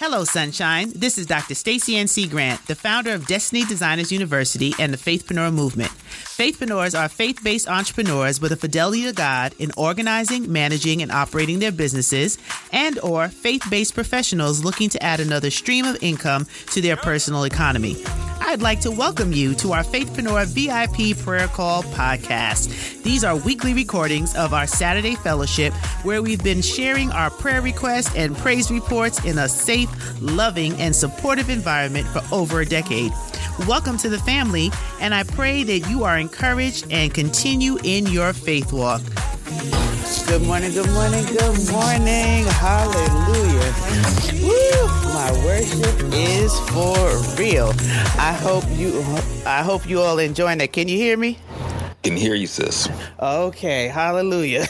Hello, Sunshine. This is Dr. Stacey N.C. Grant, the founder of Destiny Designers University and the Faithpreneur Movement. Faithpreneurs are faith-based entrepreneurs with a fidelity to God in organizing, managing, and operating their businesses, and or faith-based professionals looking to add another stream of income to their personal economy. I'd like to welcome you to our Faithpreneur VIP Prayer Call podcast. These are weekly recordings of our Saturday fellowship where we've been sharing our prayer requests and praise reports in a safe, loving, and supportive environment for over a decade. Welcome to the family, and I pray that you are encouraged and continue in your faith walk. Good morning, good morning, good morning. Hallelujah. Woo! My worship is for real. I hope you all enjoying it. Can you hear me? Can hear you, sis. Okay, hallelujah.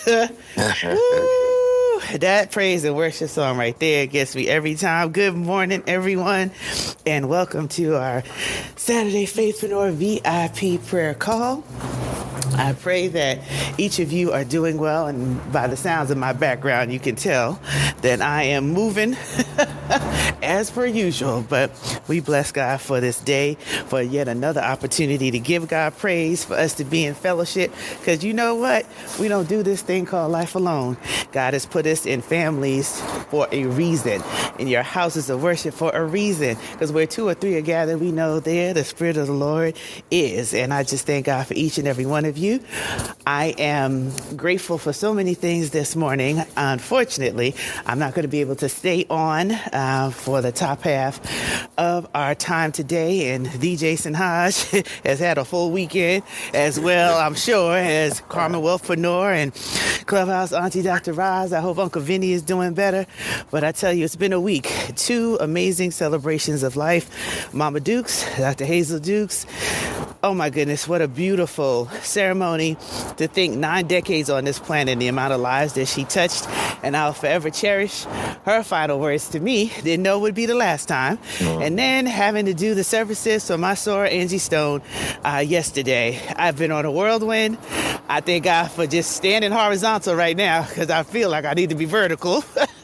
Woo! That praise and worship song right there gets me every time. Good morning, everyone, and welcome to our Saturday Faithpreneur VIP prayer call. I pray that each of you are doing well, and by the sounds of my background, you can tell that I am moving as per usual. But we bless God for this day, for yet another opportunity to give God praise, for us to be in fellowship, because you know what? We don't do this thing called life alone. God has put us in families for a reason, in your houses of worship for a reason, because where two or three are gathered, we know there the Spirit of the Lord is. And I just thank God for each and every one of you. I am grateful for so many things this morning. Unfortunately, I'm not going to be able to stay on for the top half of our time today. And D. Jason Hodge has had a full weekend as well, I'm sure, as Carmen Wealthpreneur and Clubhouse Auntie Dr. Roz. I hope Uncle Vinny is doing better. But I tell you, it's been a week. 2 amazing celebrations of life. Mama Dukes, Dr. Hazel Dukes. Oh my goodness, what a beautiful ceremony to think 9 decades on this planet, the amount of lives that she touched, and I'll forever cherish her final words to me. Didn't know it would be the last time. And then having to do the services for my soror, Angie Stone, yesterday. I've been on a whirlwind. I thank God for just standing horizontal right now because I feel like I need to be vertical.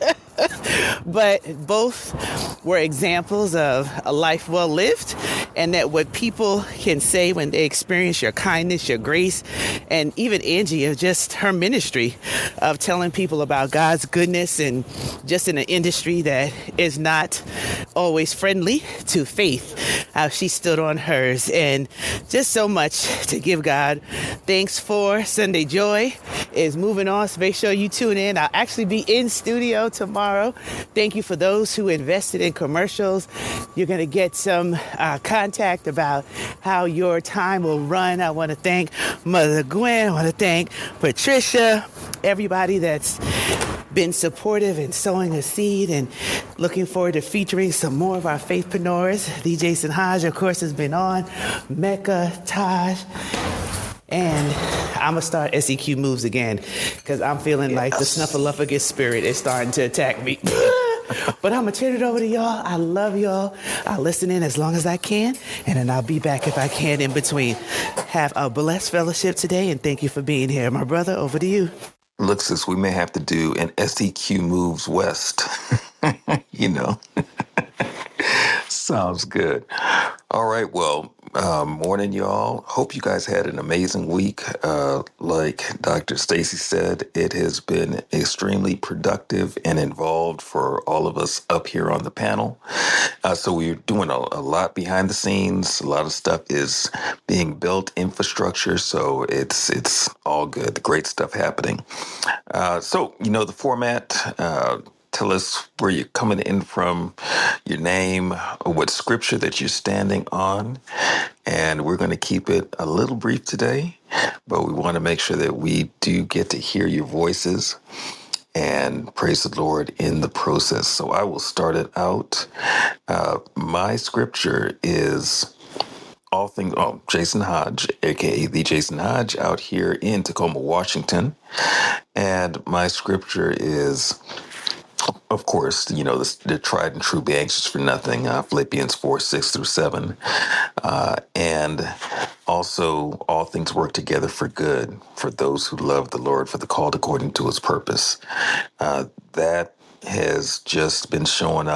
But both were examples of a life well lived, and that what people can say when they experience your kindness, your grace, and even Angie of just her ministry of telling people about God's goodness, and just in an industry that is not always friendly to faith, how she stood on hers, and just so much to give God thanks for. Sunday Joy is moving on, so make sure you tune in. I'll actually be in studio tomorrow. Thank you for those who invested in commercials. You're going to get some contact about how your time will run. I want to thank Mother Gwen. I want to thank Patricia, everybody that's been supportive and sowing a seed, and looking forward to featuring some more of our faithpreneurs. D. Jason Hodge, of course, has been on. Mecca, Taj. And I'm going to start SEQ moves again because I'm feeling like the snuffleupagus spirit is starting to attack me. But I'm going to turn it over to y'all. I love y'all. I'll listen in as long as I can, and then I'll be back if I can in between. Have a blessed fellowship today, and thank you for being here. My brother, over to you. Look, sis, we may have to do an SEQ moves west. Sounds good. All right, well, morning, y'all. Hope you guys had an amazing week. Like Dr. Stacey said, it has been extremely productive and involved for all of us up here on the panel. So we're doing a lot behind the scenes. A lot of stuff is being built, infrastructure. So it's all good. Great stuff happening. So the format. Tell us where you're coming in from, your name, what scripture that you're standing on. And we're going to keep it a little brief today, but we want to make sure that we do get to hear your voices and praise the Lord in the process. So I will start it out. My scripture is Jason Hodge, aka the Jason Hodge, out here in Tacoma, Washington. And my scripture is, of course, the tried and true, be anxious for nothing, Philippians 4:6-7. And also, all things work together for good for those who love the Lord, for the called according to his purpose. That has just been showing up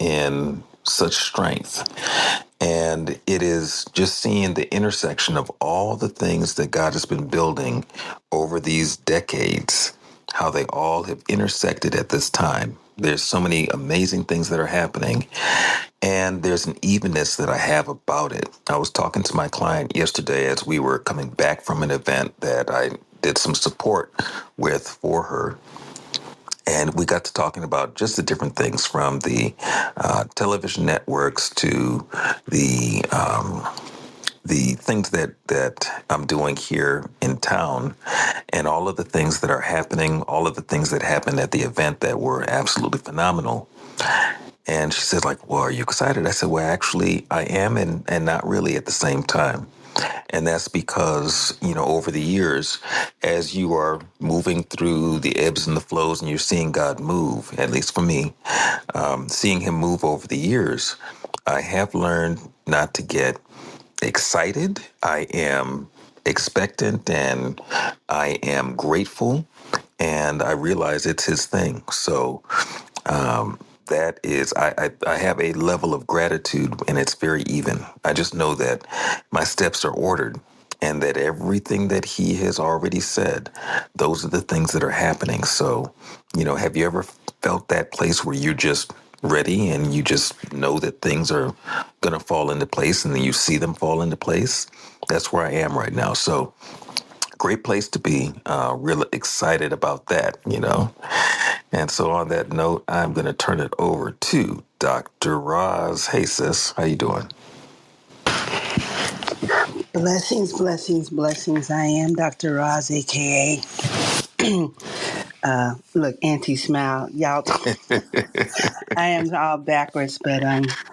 in such strength. And it is just seeing the intersection of all the things that God has been building over these decades, how they all have intersected at this time. There's so many amazing things that are happening, and there's an evenness that I have about it. I was talking to my client yesterday as we were coming back from an event that I did some support with for her. And we got to talking about just the different things from the television networks to the the things that I'm doing here in town, and all of the things that are happening, all of the things that happened at the event that were absolutely phenomenal. And she said, like, well, are you excited? I said, well, actually, I am, and not really at the same time. And that's because, over the years, as you are moving through the ebbs and the flows and you're seeing God move, at least for me, seeing him move over the years, I have learned not to get excited. I am expectant and I am grateful, and I realize it's his thing. So, that is, I have a level of gratitude, and it's very even. I just know that my steps are ordered, and that everything that he has already said, those are the things that are happening. So, have you ever felt that place where you're just ready and you just know that things are going to fall into place, and then you see them fall into place? That's where I am right now. So, great place to be. Really excited about that. And so on that note, I'm going to turn it over to Dr. Roz. Hey, sis, how you doing? Blessings, blessings, blessings. I am Dr. Roz, aka look, Auntie Smile. Y'all, I am all backwards, but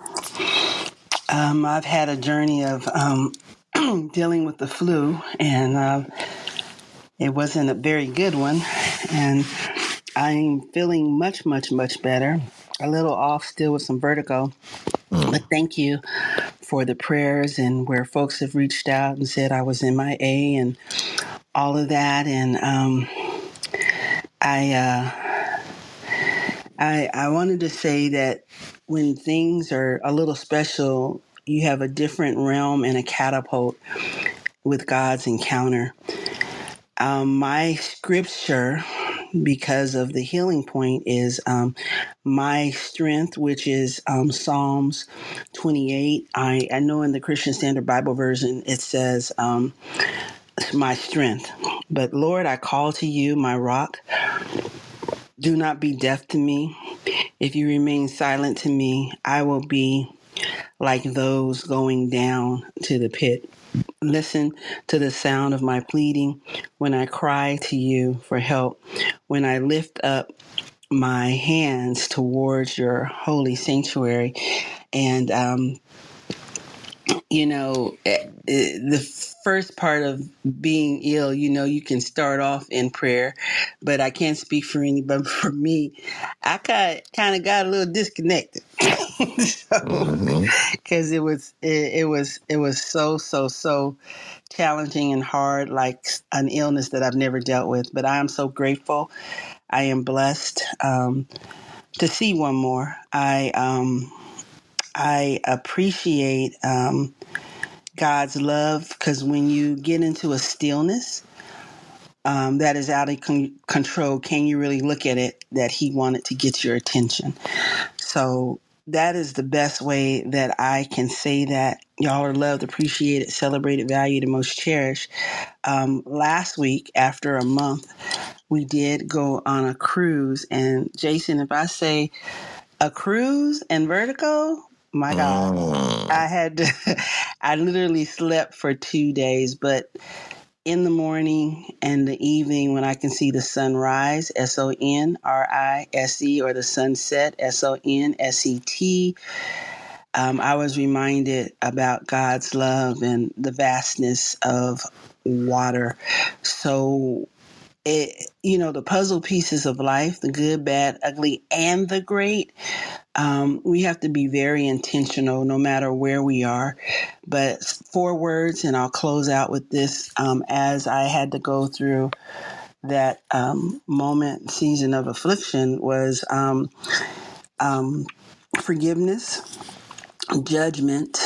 I've had a journey of dealing with the flu, and it wasn't a very good one. And I'm feeling much, much, much better. A little off still with some vertigo, but thank you for the prayers and where folks have reached out and said I was MIA and all of that. And I wanted to say that when things are a little special, you have a different realm and a catapult with God's encounter. My scripture, because of the healing point, is my strength, which is Psalms 28. I know in the Christian Standard Bible Version it says my strength. But Lord, I call to you, my rock. Do not be deaf to me. If you remain silent to me, I will be like those going down to the pit. Listen to the sound of my pleading when I cry to you for help, when I lift up my hands towards your holy sanctuary. And the first part of being ill, you can start off in prayer, but I can't speak for anybody. For me, I kind of got a little disconnected. So, Mm-hmm. because it was so challenging and hard, like an illness that I've never dealt with. But I am so grateful. I am blessed to see one more. I appreciate God's love, because when you get into a stillness that is out of control, can you really look at it that He wanted to get your attention? So that is the best way that I can say that y'all are loved, appreciated, celebrated, valued, and most cherished. Last week, after a month, we did go on a cruise. And Jason, if I say a cruise and vertigo, my God, I had to, I literally slept for 2 days, but in the morning and the evening when I can see the sunrise, SONRISE, or the sunset, SONSET, I was reminded about God's love and the vastness of water. So the puzzle pieces of life, the good, bad, ugly, and the great, we have to be very intentional no matter where we are. But 4 words, and I'll close out with this. As I had to go through that season of affliction, was forgiveness, judgment,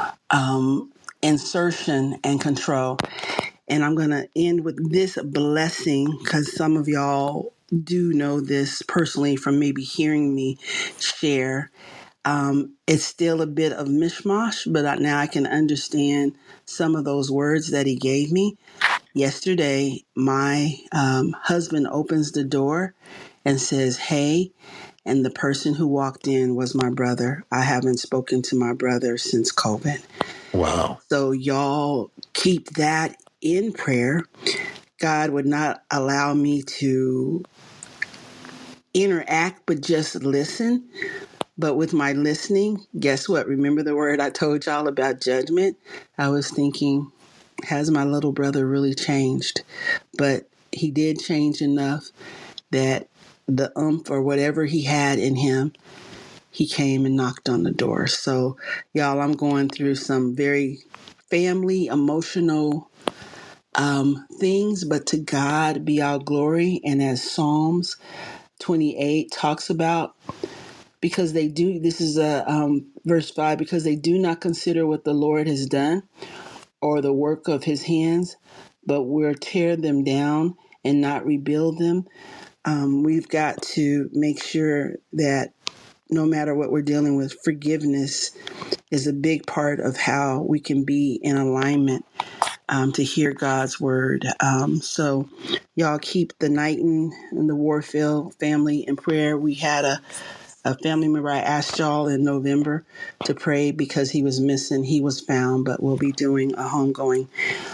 insertion, and control. And I'm going to end with this blessing because some of y'all do know this personally from maybe hearing me share. It's still a bit of mishmash, but now I can understand some of those words that he gave me. Yesterday, my husband opens the door and says, "Hey," and the person who walked in was my brother. I haven't spoken to my brother since COVID. Wow. So y'all keep that in prayer. God would not allow me to interact, but just listen. But with my listening, guess what? Remember the word I told y'all about judgment? I was thinking, has my little brother really changed? But he did change enough that the or whatever he had in him, he came and knocked on the door. So, y'all, I'm going through some very family, emotional things, but to God be all glory. And as Psalms 28 talks about, because they do, this is verse 5, because they do not consider what the Lord has done or the work of his hands, but will tear them down and not rebuild them. We've got to make sure that no matter what we're dealing with, forgiveness is a big part of how we can be in alignment to hear God's word. So y'all keep the Knighton and the Warfield family in prayer. We had a family member I asked y'all in November to pray because he was missing. He was found, but we'll be doing a homegoing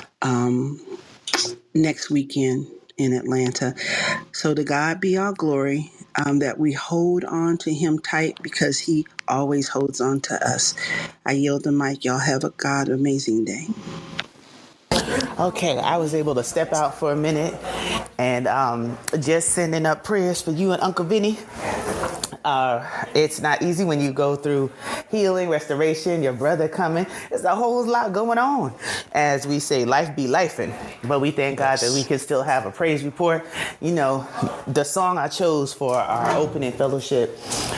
next weekend in Atlanta. So to God be all glory, that we hold on to him tight because he always holds on to us. I yield the mic. Y'all have a God amazing day. Okay, I was able to step out for a minute and just sending up prayers for you and Uncle Vinny. It's not easy when you go through healing, restoration, your brother coming. There's a whole lot going on. As we say, life be lifing. But we thank God that we can still have a praise report. You know, the song I chose for our opening fellowship,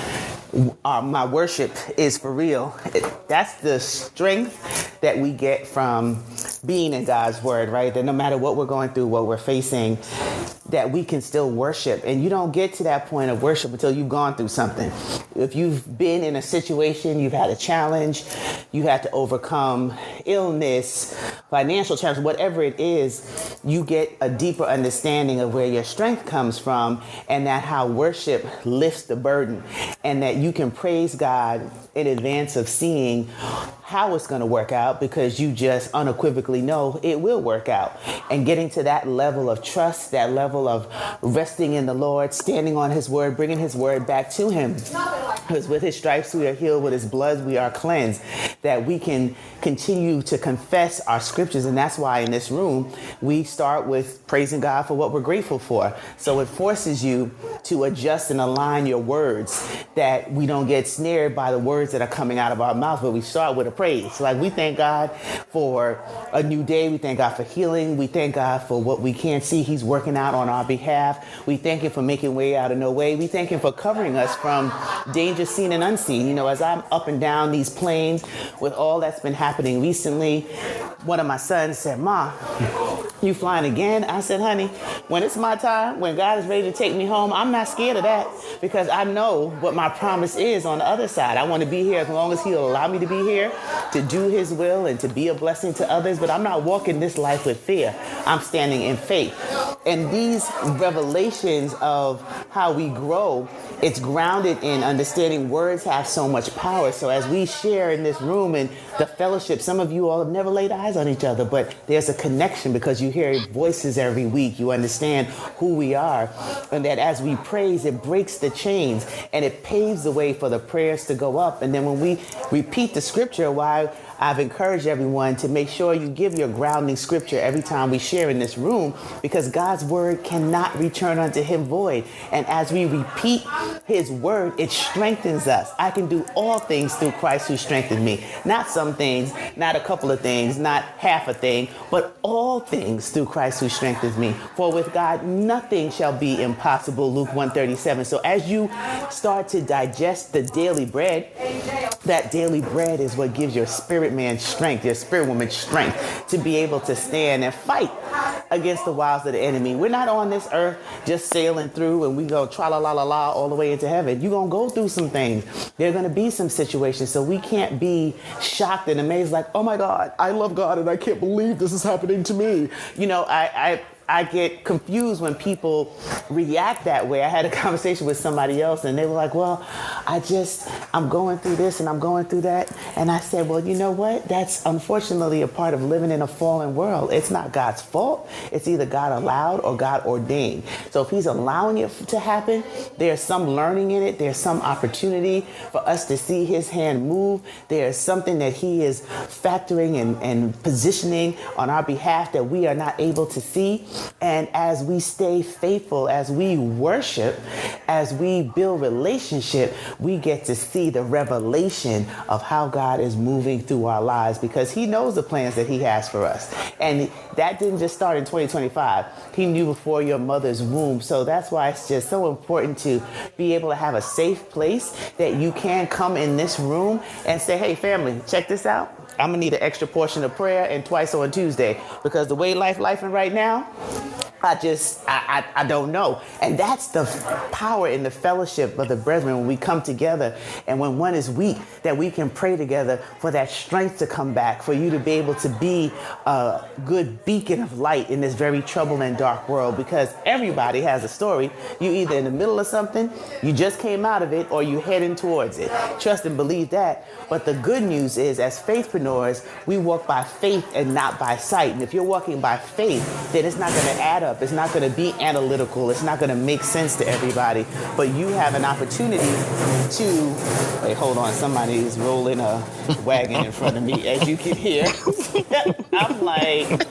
my worship is for real. That's the strength that we get from being in God's word, right? That no matter what we're going through, what we're facing, that we can still worship. And you don't get to that point of worship until you've gone through something. If you've been in a situation, you've had a challenge, you had to overcome illness, financial challenge, whatever it is, you get a deeper understanding of where your strength comes from, and that how worship lifts the burden, and that you can praise God in advance of seeing how it's going to work out, because you just unequivocally know it will work out. And getting to that level of trust, that level of resting in the Lord, standing on his word, bringing his word back to him. Because with his stripes we are healed, with his blood we are cleansed, that we can continue to confess our scriptures. And that's why in this room we start with praising God for what we're grateful for. So it forces you to adjust and align your words, that we don't get snared by the words that are coming out of our mouth, but we start with a praise. Like, we thank God for a new day. We thank God for healing. We thank God for what we can't see. He's working out on our behalf. We thank him for making way out of no way. We thank him for covering us from danger seen and unseen. You know, as I'm up and down these plains with all that's been happening recently, one of my sons said, "Ma, you flying again?" I said, "Honey, when it's my time, when God is ready to take me home, I'm not scared of that, because I know what my promise is on the other side. I want to be here as long as he'll allow me to be here, to do his will and to be a blessing to others. But I'm not walking this life with fear. I'm standing in faith." And these revelations of how we grow, it's grounded in understanding words have so much power. So as we share in this room and the fellowship, some of you all have never laid eyes on each other, but there's a connection because you hear voices every week. You understand who we are. And that as we praise, it breaks the chains and it paves the way for the prayers to go up. And then when we repeat the scripture, why I've encouraged everyone to make sure you give your grounding scripture every time we share in this room, because God's word cannot return unto him void. And as we repeat his word, it strengthens us. I can do all things through Christ who strengthened me. Not some things, not a couple of things, not half a thing, but all things through Christ who strengthens me. For with God, nothing shall be impossible, Luke 1:37. So as you start to digest the daily bread, that daily bread is what gives your spirit man strength, your spirit woman strength to be able to stand and fight against the wiles of the enemy. We're not on this earth just sailing through and we go tra-la-la-la-la all the way into heaven. You're going to go through some things. There are going to be some situations. So we can't be shocked and amazed like, oh my God, I love God and I can't believe this is happening to me. You know, I get confused when people react that way. I had a conversation with somebody else and they were like, well, I'm going through this and I'm going through that. And I said, well, you know what? That's unfortunately a part of living in a fallen world. It's not God's fault. It's either God allowed or God ordained. So if he's allowing it to happen, there's some learning in it. There's some opportunity for us to see his hand move. There's something that he is factoring and positioning on our behalf that we are not able to see. And as we stay faithful, as we worship, as we build relationship, we get to see the revelation of how God is moving through our lives, because he knows the plans that he has for us. And that didn't just start in 2025. He knew before your mother's womb. So that's why it's just so important to be able to have a safe place that you can come in this room and say, hey, family, check this out. I'm going to need an extra portion of prayer and twice on Tuesday, because the way lifing right now, I don't know. And that's the power in the fellowship of the brethren when we come together and when one is weak, that we can pray together for that strength to come back, for you to be able to be a good beacon of light in this very troubled and dark world, because everybody has a story. You either in the middle of something, you just came out of it, or you heading towards it. Trust and believe that. But the good news is, as faithpreneurs, we walk by faith and not by sight. And if you're walking by faith, then it's not going to add up. It's not going to be analytical. It's not going to make sense to everybody. But you have an opportunity to, wait, hold on. Somebody is rolling a wagon in front of me, as you can hear. I'm like,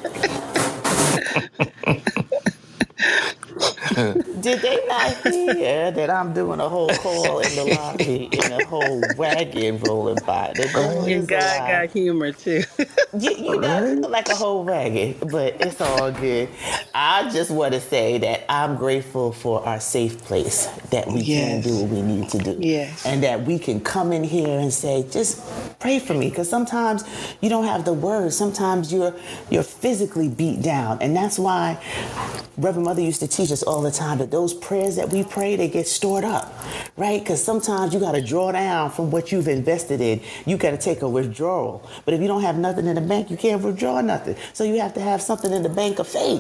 did they not hear that I'm doing a whole call in the lobby and a whole wagon rolling by? And God got humor too. You know, like a whole wagon, but it's all good. I just want to say that I'm grateful for our safe place, that we can do what we need to do. Yes. And that we can come in here and say, just pray for me. Because sometimes you don't have the words. Sometimes you're physically beat down. And that's why Reverend Mother used to teach us all the time that those prayers that we pray, they get stored up, right? Because sometimes you got to draw down from what you've invested in. You got to take a withdrawal. But if you don't have nothing in the bank, you can't withdraw nothing. So you have to have something in the bank of faith.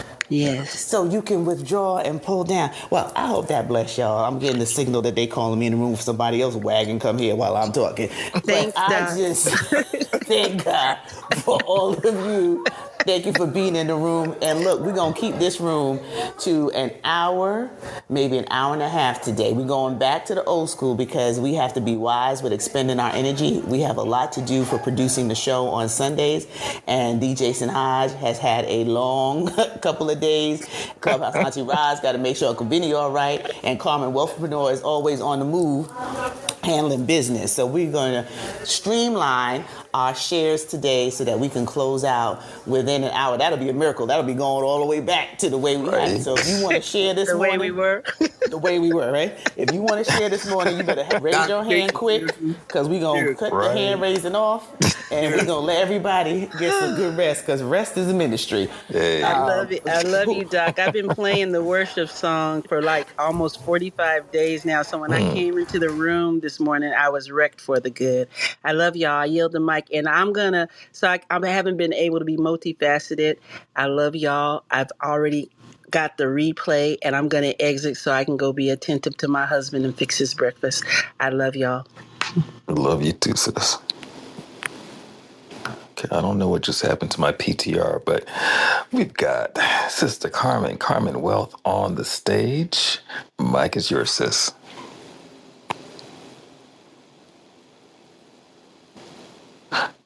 Yes. So you can withdraw and pull down. Well, I hope that bless y'all. I'm getting the signal that they calling me in the room for somebody else wagon come here while I'm talking. Thanks, but I just thank God for all of you. Thank you for being in the room. And look, we're going to keep this room to an hour, maybe an hour and a half today. We're going back to the old school because we have to be wise with expending our energy. We have a lot to do for producing the show on Sundays. And D. Jason Hodge has had a long couple of days. Clubhouse Auntie Roz got to make sure Uncle Benny all right. And Carmen Wealthpreneur is always on the move, handling business. So we're going to streamline our shares today so that we can close out within an hour. That'll be a miracle. That'll be going all the way back to the way we had it. So if you want to share this the morning. way we were. The way we were, right? If you want to share this morning, you better raise your hand quick, because we're going to cut the hand raising off, and we're going to let everybody get some good rest, because rest is a ministry. Hey. I love it. I love you, Doc. I've been playing the worship song for like almost 45 days now. So when I came into the room this morning, I was wrecked for the good. I love y'all. I yield the mic. And I haven't been able to be multifaceted. I love y'all. I've already got the replay, and I'm going to exit so I can go be attentive to my husband and fix his breakfast. I love y'all. I love you too, sis. Okay, I don't know what just happened to my PTR, but we've got Sister Carmen Wealth on the stage. Mike is yours, sis.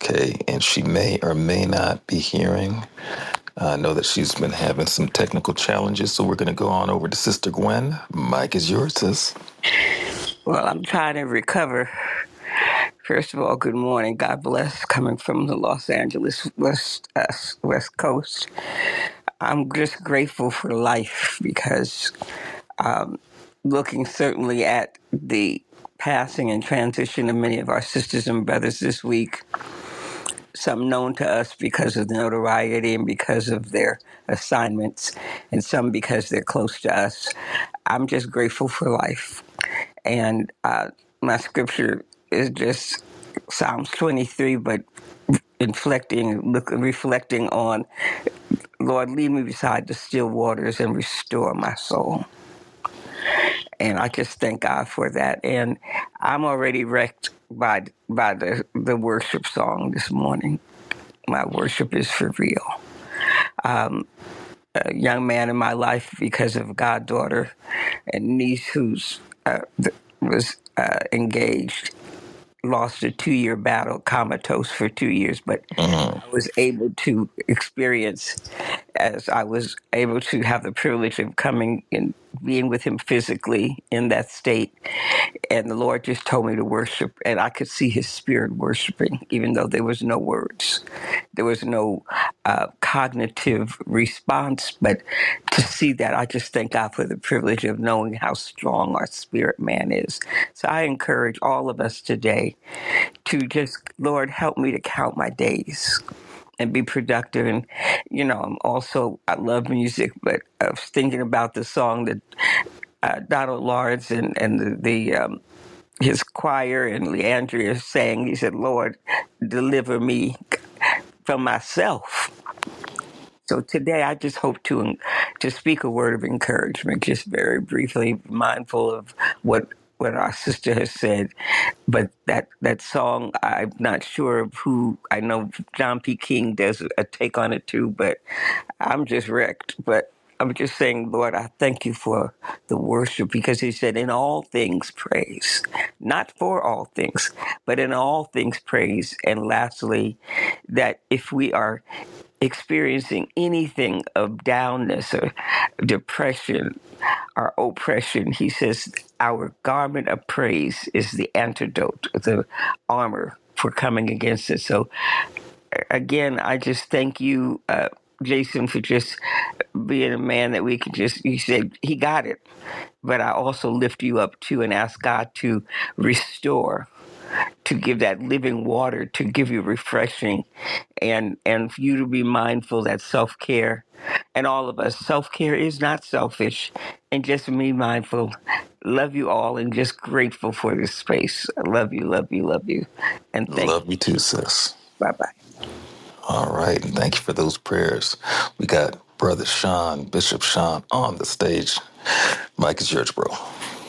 Okay, and she may or may not be hearing. I know that she's been having some technical challenges, so we're going to go on over to Sister Gwen. Mike is yours, sis. Well, I'm trying to recover. First of all, good morning. God bless. Coming from the Los Angeles West Coast, I'm just grateful for life because looking certainly at the passing and transition of many of our sisters and brothers this week, some known to us because of the notoriety and because of their assignments, and some because they're close to us. I'm just grateful for life. And my scripture is just Psalms 23, but reflecting on, Lord, lead me beside the still waters and restore my soul. And I just thank God for that. And I'm already wrecked by the worship song this morning. My worship is for real. A young man in my life, because of goddaughter and niece who's was engaged, lost a 2-year battle, comatose for 2 years, but I was able to experience, as I was able to have the privilege of coming and being with him physically in that state. And the Lord just told me to worship, and I could see his spirit worshiping, even though there was no words. There was no cognitive response, but to see that, I just thank God for the privilege of knowing how strong our spirit man is. So I encourage all of us today to just, Lord, help me to count my days and be productive. And, I love music, but I was thinking about the song that Donald Lawrence and his choir and Leandria sang. He said, Lord, deliver me from myself. So today I just hope to speak a word of encouragement, just very briefly, mindful of what our sister has said. But that song, I'm not sure of who. I know John P. King does a take on it too, but I'm just wrecked. But I'm just saying, Lord, I thank you for the worship, because he said, in all things praise, not for all things, but in all things praise. And lastly, that if we are experiencing anything of downness or depression or oppression, he says our garment of praise is the antidote, the armor for coming against it. So again, I just thank you, Jason, for just being a man that we can just, you said he got it. But I also lift you up too and ask God to restore, to give that living water, to give you refreshing, and for you to be mindful that self-care, and all of us, self-care is not selfish, and just be mindful. Love you all, and just grateful for this space. I love you, love you, love you. And thank Love you too, sis. you. Bye-bye. All right, and thank you for those prayers. We got Brother Sean, Bishop Sean, on the stage. Mike is yours, bro.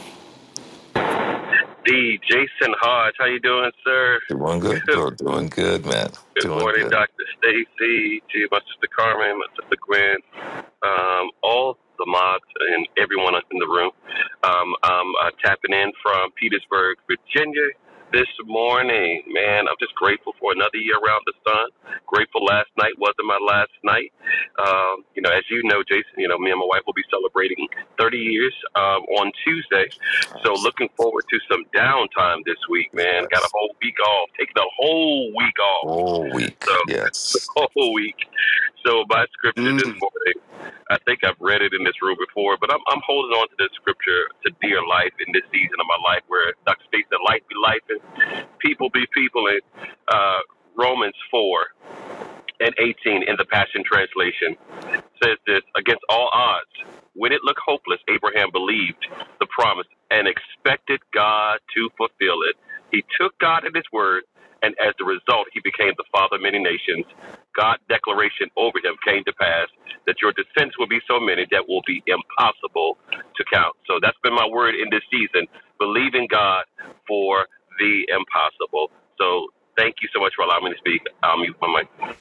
D. Jason Hodge, how you doing, sir? Doing good, bro. Doing good, man. Good Doing morning, good. Dr. Stacy, to my sister Carmen, my sister Gwen, all the mods and everyone in the room. I'm tapping in from Petersburg, Virginia this morning. Man, I'm just grateful for another year around the sun. Grateful last night wasn't my last night. As you know, Jason, me and my wife will be celebrating 30 years on Tuesday. So Nice. looking forward to some downtime this week, man. Got a Yes. whole week off, taking a whole week off. All week. So the Yes. whole week. So my scripture this morning, I think I've read it in this room before, but I'm holding on to this scripture to dear life in this season of my life, where Dr. States that life be life and people be people. And Romans 4:18 in the Passion Translation says this: against all odds, when it looked hopeless, Abraham believed the promise and expected God to fulfill it. He took God at his word, and as a result, he became the father of many nations. God's declaration over him came to pass that your descendants will be so many that will be impossible to count. So that's been my word in this season: believe in God for the impossible. So thank you so much for allowing me to speak. I'll mute my mic.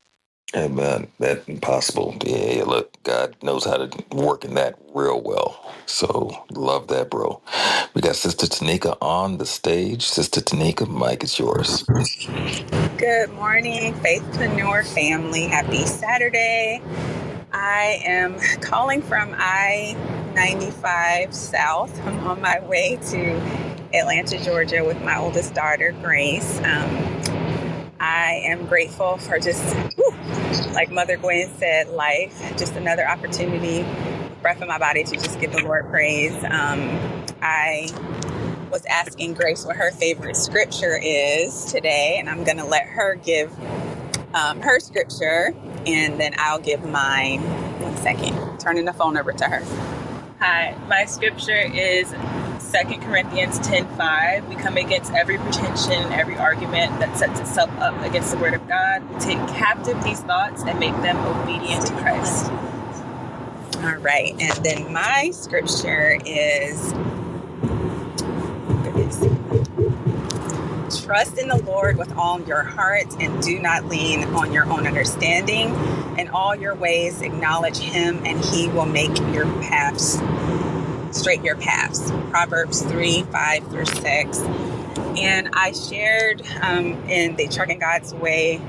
Amen. That impossible. Yeah, look, God knows how to work in that real well. So love that, bro. We got Sister Tanika on the stage. Sister Tanika, mic is yours. Good morning, Faithpreneur family. Happy Saturday. I am calling from I-95 South. I'm on my way to Atlanta, Georgia with my oldest daughter, Grace. I am grateful for just, like Mother Gwen said, life, just another opportunity, breath in my body to just give the Lord praise. I was asking Grace what her favorite scripture is today, and I'm going to let her give her scripture, and then I'll give mine. 1 second. Turning the phone over to her. Hi, my scripture is 2 Corinthians 10:5. We come against every pretension, every argument that sets itself up against the word of God. Take captive these thoughts and make them obedient to Christ. All right, and then my scripture is, trust in the Lord with all your heart and do not lean on your own understanding. In all your ways acknowledge him and he will make your paths straight your paths. Proverbs 3:5-6. And I shared in the Trucking God's Way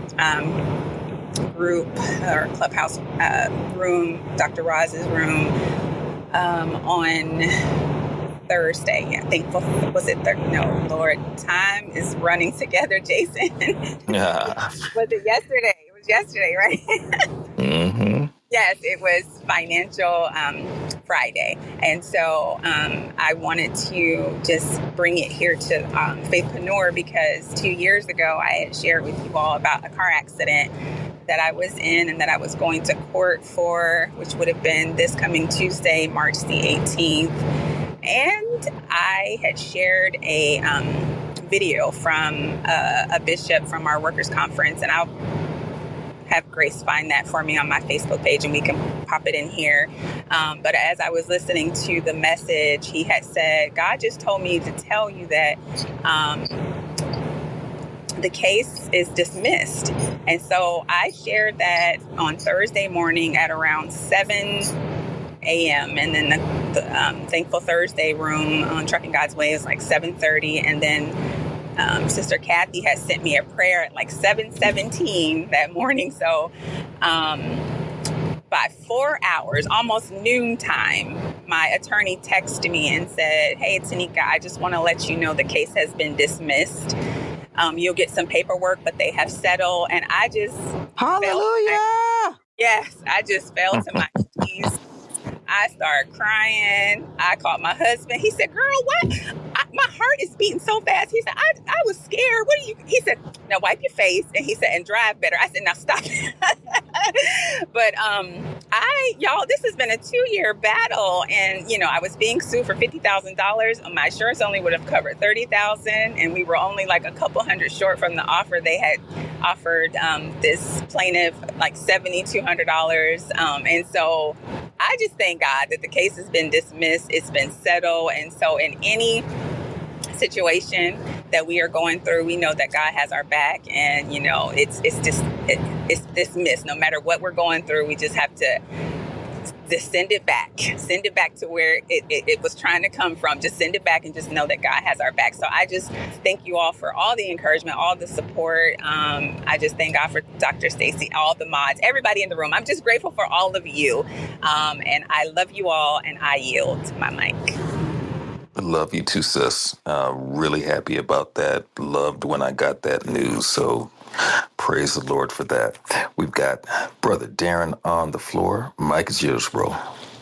group or clubhouse room, Dr. Roz's room, on Thursday. Yeah, thankful. Was it no, Lord, time is running together, Jason. Yeah. Was it yesterday? It was yesterday, right? Mm-hmm. Yes, it was Financial Friday. And so I wanted to just bring it here to Faithpreneur because 2 years ago I had shared with you all about a car accident that I was in and that I was going to court for, which would have been this coming Tuesday, March the 18th. And I had shared a video from a bishop from our workers' conference, and I'll have Grace find that for me on my Facebook page and we can pop it in here. But as I was listening to the message, he had said, God just told me to tell you that the case is dismissed. And so I shared that on Thursday morning at around 7 a.m. And then the Thankful Thursday room on Trucking God's Way is like 7:30. And then Sister Kathy had sent me a prayer at like 7:17 that morning. So by 4 hours, almost noontime, my attorney texted me and said, hey, Tanika, I just want to let you know the case has been dismissed. You'll get some paperwork, but they have settled. And I just Hallelujah! I just fell to my knees. I started crying. I called my husband. He said, girl, what? My heart is beating so fast. He said, I was scared. What are you? He said, now wipe your face. And he said, and drive better. I said, now stop. But y'all, this has been a 2-year battle. And, you know, I was being sued for $50,000. My insurance only would have covered $30,000. And we were only like a couple hundred short from the offer. They had offered this plaintiff like $7,200. And so I just thank God that the case has been dismissed. It's been settled. And so in any situation that we are going through, we know that God has our back, and you know it's dismissed. No matter what we're going through, we just have to send it back to where it was trying to come from. Just send it back and just know that God has our back. So I just thank you all for all the encouragement, all the support. I just thank God for Dr. Stacy, all the mods, everybody in the room. I'm just grateful for all of you, and I love you all, and I yield my mic. Love you too, sis. Really happy about that. Loved when I got that news. So praise the Lord for that. We've got Brother Darren on the floor. Mike is yours, bro.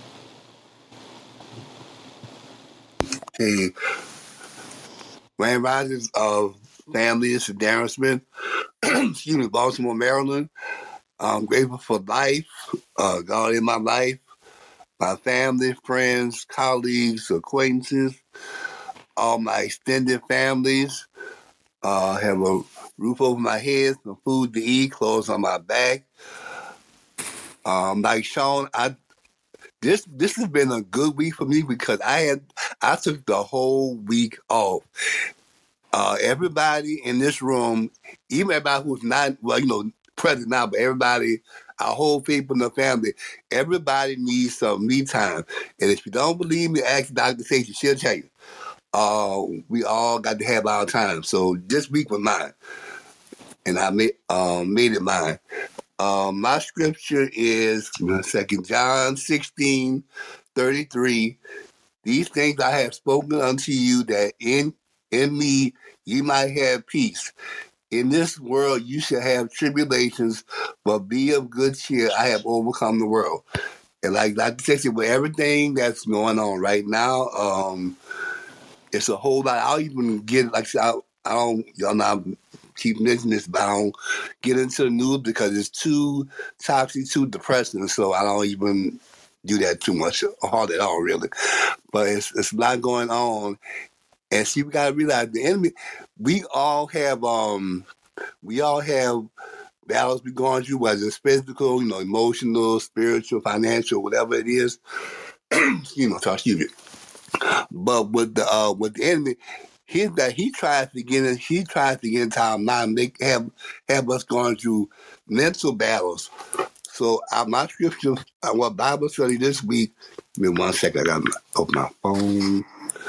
Hey, Grand Rising family, this is Darren Smith, excuse me, Baltimore, Maryland. I'm grateful for life, God in my life, my family, friends, colleagues, acquaintances, all my extended families. Have a roof over my head, some food to eat, clothes on my back. Like Sean, this has been a good week for me because I took the whole week off. Everybody in this room, even everybody who's not, present now, but everybody, our whole people in the family, everybody needs some me time. And if you don't believe me, ask Dr. Stacey, she'll tell you. We all got to have our time. So this week was mine, and I made it mine. My scripture is John 16:33. These things I have spoken unto you, that in me ye might have peace. In this world you shall have tribulations, but be of good cheer. I have overcome the world. And like Dr. said, with everything that's going on right now, it's a whole lot. I'll even get, like I said, I don't, y'all know, keep mentioning this, but I don't get into the news because it's too toxic, too depressing. So I don't even do that too much, or hardly at all, really. But it's a lot going on. And see, we got to realize the enemy, we all have battles we're going through, whether it's physical, emotional, spiritual, financial, whatever it is. Excuse me. But with the enemy, he tries to get into our mind, have us going through mental battles. So my scripture, what Bible study this week. Give me 1 second. I gotta open my phone.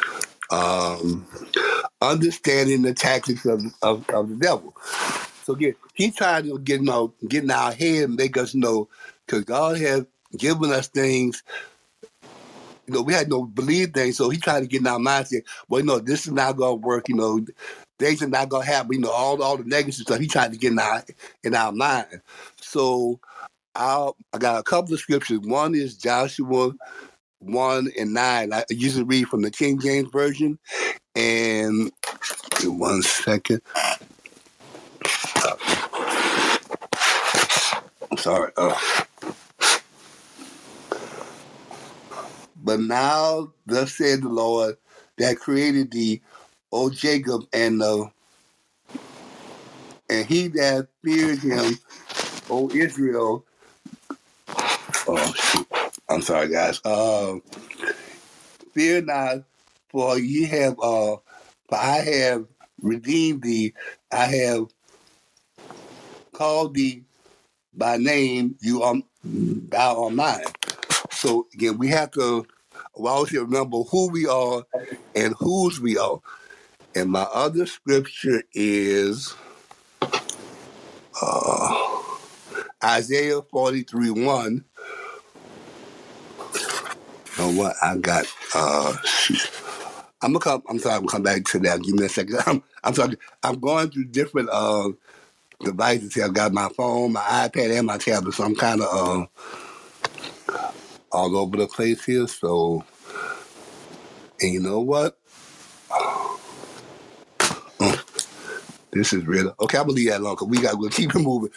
Understanding the tactics of the devil. So again, he tried to get in our head and make us know, because God has given us things. We had no believe things, so he tried to get in our mindset. Well, this is not going to work. Things are not going to happen. All the negative stuff. He tried to get in our mind. So I got a couple of scriptures. One is Joshua 1:9. I usually read from the King James Version. And 1 second. I'm sorry. But now, thus said the Lord, that created thee, O Jacob, and he that feared him, O Israel. Oh, shoot. I'm sorry, guys. Fear not, for I have redeemed thee. I have called thee by name. Thou art mine. So again, we have to always remember who we are and whose we are. And my other scripture is Isaiah 43:1. You know what I got? I'm sorry. I'm come back to that. Give me a second. I'm sorry. I'm going through different devices here. I've got my phone, my iPad, and my tablet, so I'm kind of all over the place here. So, and you know what? This is real. Okay, I'm gonna leave that alone because we got to keep it moving.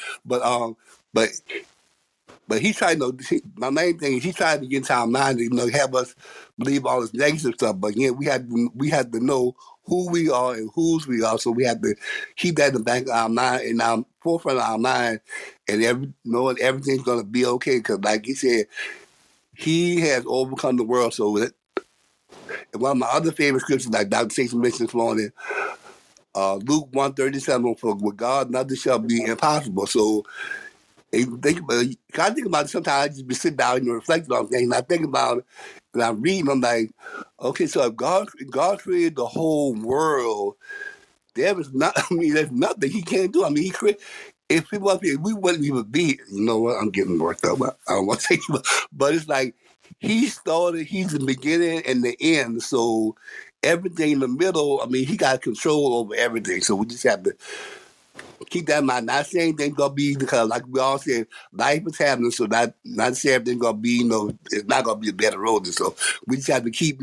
But he tried to. My main thing is he tried to get into our mind to have us believe all this negative stuff. But again, we had to know who we are and whose we are. So we have to keep that in the back of our mind, in our forefront of our mind, and knowing everything's gonna be okay. Because like he said, he has overcome the world. So and one of my other favorite scriptures, like Dr. Stacey mentioned this morning, Luke 1:37, for with God nothing shall be impossible. So think about it. I think about it sometimes. I just be sitting down and reflecting on things. And I think about it, and I'm reading. I'm like, okay, so if God created the whole world, there is not. I mean, there's nothing He can't do. I mean, He created. If people up here, we wouldn't even be. You know what? I'm getting worked up. I don't want to say, but it's like He started. He's the beginning and the end. So everything in the middle. I mean, He got control over everything. So we just have to keep that in mind. Not saying things gonna be, because like we all said, life is happening, so not saying everything's gonna be, it's not gonna be a better road. So we just have to keep,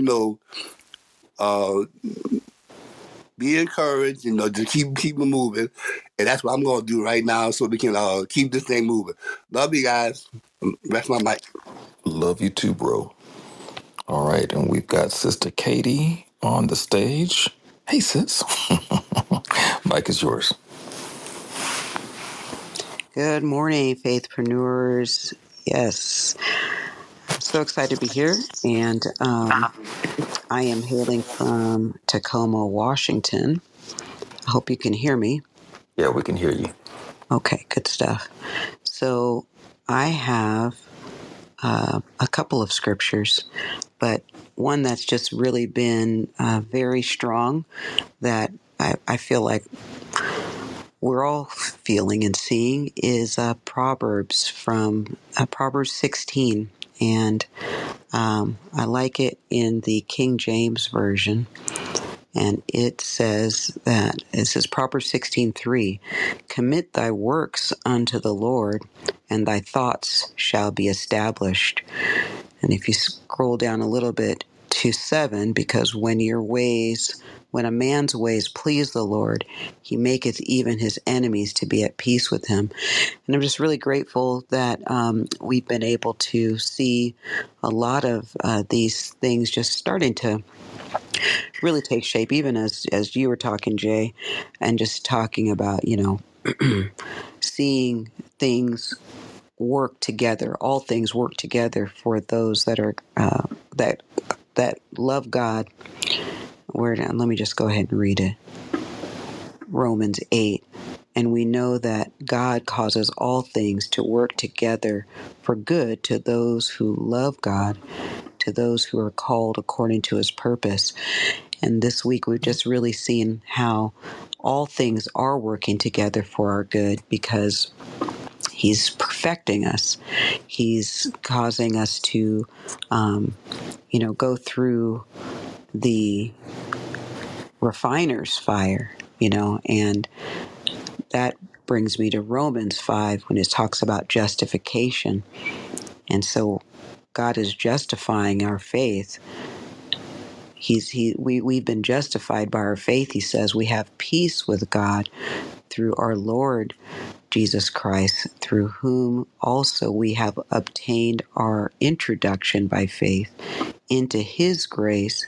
be encouraged, to keep it moving. And that's what I'm gonna do right now so we can keep this thing moving. Love you guys. Rest my mic. Love you too, bro. All right, and we've got Sister Katie on the stage. Hey, sis. Mike is yours. Good morning, Faithpreneurs. Yes, I'm so excited to be here. And I am hailing from Tacoma, Washington. I hope you can hear me. Yeah, we can hear you. Okay, good stuff. So I have a couple of scriptures, but one that's just really been very strong that I feel like we're all feeling and seeing is Proverbs from Proverbs 16. And I like it in the King James Version. And it says Proverbs 16:3, commit thy works unto the Lord, and thy thoughts shall be established. And if you scroll down a little bit to 7, because when a man's ways please the Lord, he maketh even his enemies to be at peace with him. And I'm just really grateful that we've been able to see a lot of these things just starting to really take shape, even as you were talking, Jay, and just talking about, seeing things work together. All things work together for those that are that love God. Let me just go ahead and read it. Romans 8. And we know that God causes all things to work together for good to those who love God, to those who are called according to his purpose. And this week we've just really seen how all things are working together for our good because he's perfecting us. He's causing us to, go through the refiner's fire, and that brings me to Romans 5 when it talks about justification. And so God is justifying our faith. We've been justified by our faith. He says we have peace with God through our Lord Jesus Christ, through whom also we have obtained our introduction by faith into this grace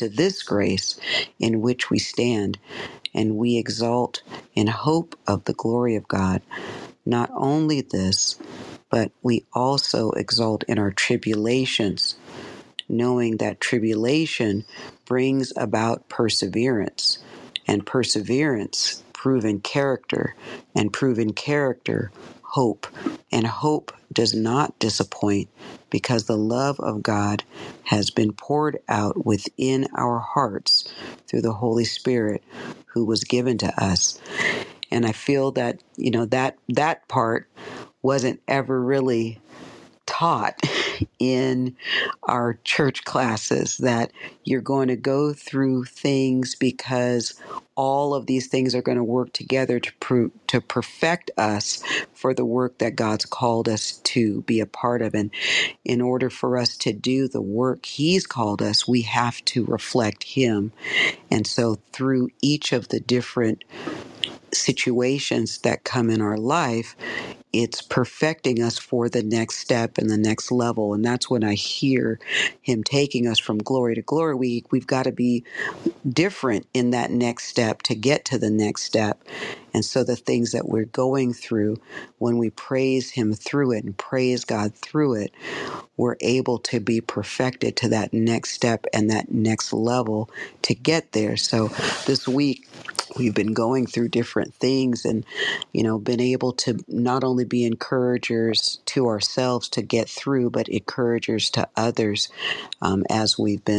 in which we stand, and we exult in hope of the glory of God. Not only this, but we also exult in our tribulations, knowing that tribulation brings about perseverance, and perseverance, proven character, and proven character, hope. And hope does not disappoint, because the love of God has been poured out within our hearts through the Holy Spirit who was given to us. And I feel that, that part wasn't ever really taught in our church classes, that you're going to go through things because all of these things are going to work together to perfect us for the work that God's called us to be a part of. And in order for us to do the work he's called us, we have to reflect him. And so through each of the different situations that come in our life, it's perfecting us for the next step and the next level. And that's when I hear him taking us from glory to glory. We've got to be different in that next step to get to the next step. And so the things that we're going through, when we praise him through it and praise God through it, we're able to be perfected to that next step and that next level to get there. So this week, we've been going through different things and, been able to not only be encouragers to ourselves to get through, but encouragers to others as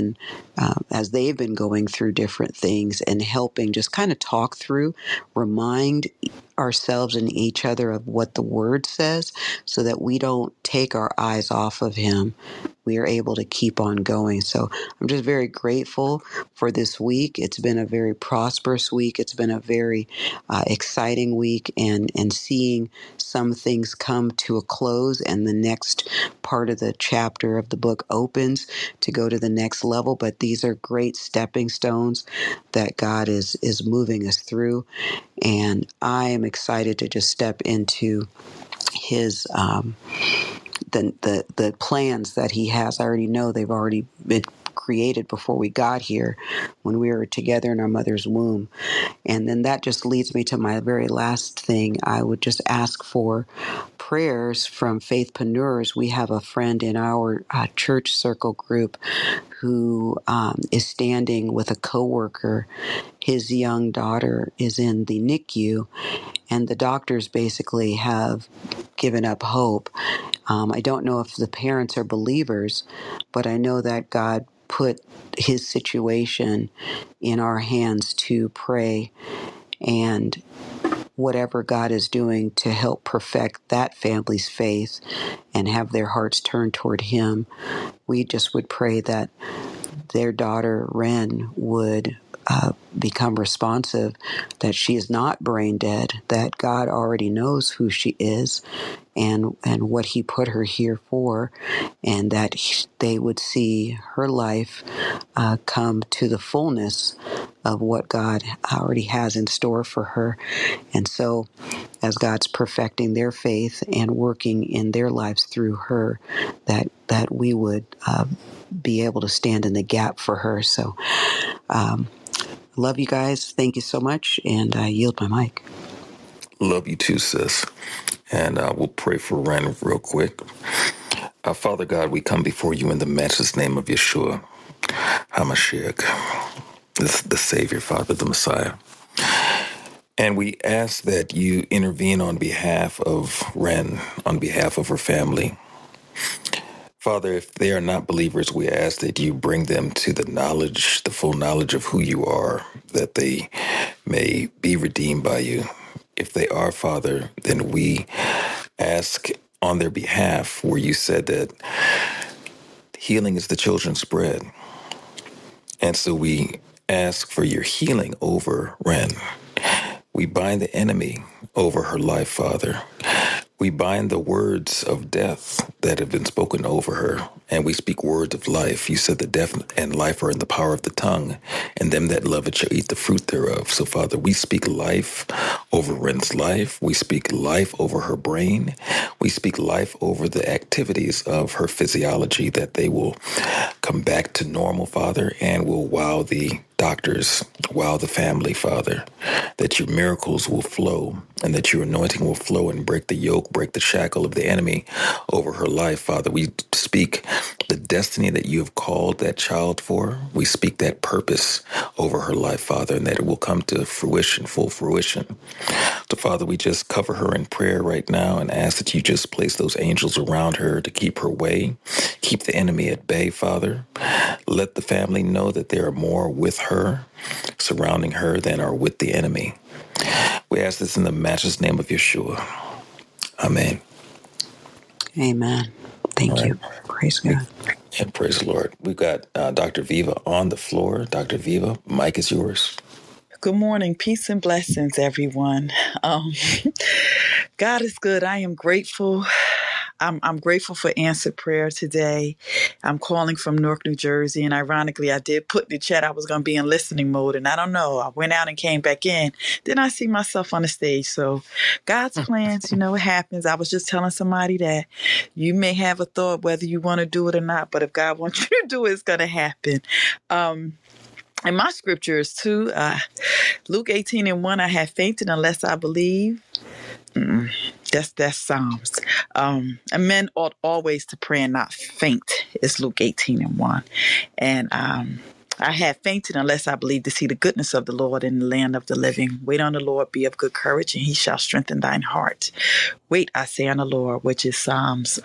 they've been going through different things, and helping just kind of talk through, remind ourselves and each other of what the word says so that we don't take our eyes off of him. We are able to keep on going. So I'm just very grateful for this week. It's been a very prosperous week. It's been a very exciting week, and seeing some things come to a close, and the next part of the chapter of the book opens to go to the next level. But these are great stepping stones that God is moving us through. And I am excited to just step into his the plans that he has. I already know they've already been created before we got here, when we were together in our mother's womb. And then that just leads me to my very last thing. I would just ask for prayers from Faithpreneurs. We have a friend in our church circle group who is standing with a coworker. His young daughter is in the NICU, and the doctors basically have given up hope. I don't know if the parents are believers, but I know that God put his situation in our hands to pray, and whatever God is doing to help perfect that family's faith and have their hearts turned toward him, we just would pray that their daughter, Ren, would become responsive, that she is not brain dead, that God already knows who she is and what he put her here for, and that they would see her life come to the fullness of what God already has in store for her. And so as God's perfecting their faith and working in their lives through her, that we would be able to stand in the gap for her. So love you guys. Thank you so much. And I yield my mic. Love you too, sis. And we'll pray for Ren real quick. Father God, we come before you in the matchless name of Yeshua HaMashiach, the Savior, Father, the Messiah. And we ask that you intervene on behalf of Ren, on behalf of her family. Father, if they are not believers, we ask that you bring them to the knowledge, the full knowledge of who you are, that they may be redeemed by you. If they are, Father, then we ask on their behalf, where you said that healing is the children's bread. And so we ask for your healing over Ren. We bind the enemy over her life, Father. We bind the words of death that have been spoken over her, and we speak words of life. You said that death and life are in the power of the tongue, and them that love it shall eat the fruit thereof. So, Father, we speak life over Ren's life. We speak life over her brain. We speak life over the activities of her physiology, that they will come back to normal, Father, and will wow the doctors, wow the family, Father, that your miracles will flow and that your anointing will flow and break the yoke, break the shackle of the enemy over her life, Father. We speak the destiny that you have called that child for. We speak that purpose over her life, Father, and that it will come to fruition, full fruition. So, Father, we just cover her in prayer right now and ask that you just place those angels around her to keep her way, keep the enemy at bay, Father. Let the family know that there are more with her, surrounding her, than are with the enemy. We ask this in the matchless name of Yeshua. Amen. Amen. Thank you. Praise God. And praise the Lord. We've got Dr. Viva on the floor. Dr. Viva, mic is yours. Good morning. Peace and blessings, everyone. God is good. I am grateful. I'm grateful for answered prayer today. I'm calling from Newark, New Jersey, and ironically, I did put in the chat I was going to be in listening mode, and I don't know. I went out and came back in. Then I see myself on the stage. So God's plans, it happens. I was just telling somebody that you may have a thought whether you want to do it or not, but if God wants you to do it, it's going to happen. And my scripture is too, Luke 18:1, I have fainted unless I believe. That's Psalms. And men ought always to pray and not faint. It's Luke 18:1. And I have fainted unless I believe to see the goodness of the Lord in the land of the living. Wait on the Lord, be of good courage, and he shall strengthen thine heart. Wait, I say on the Lord, which is Psalms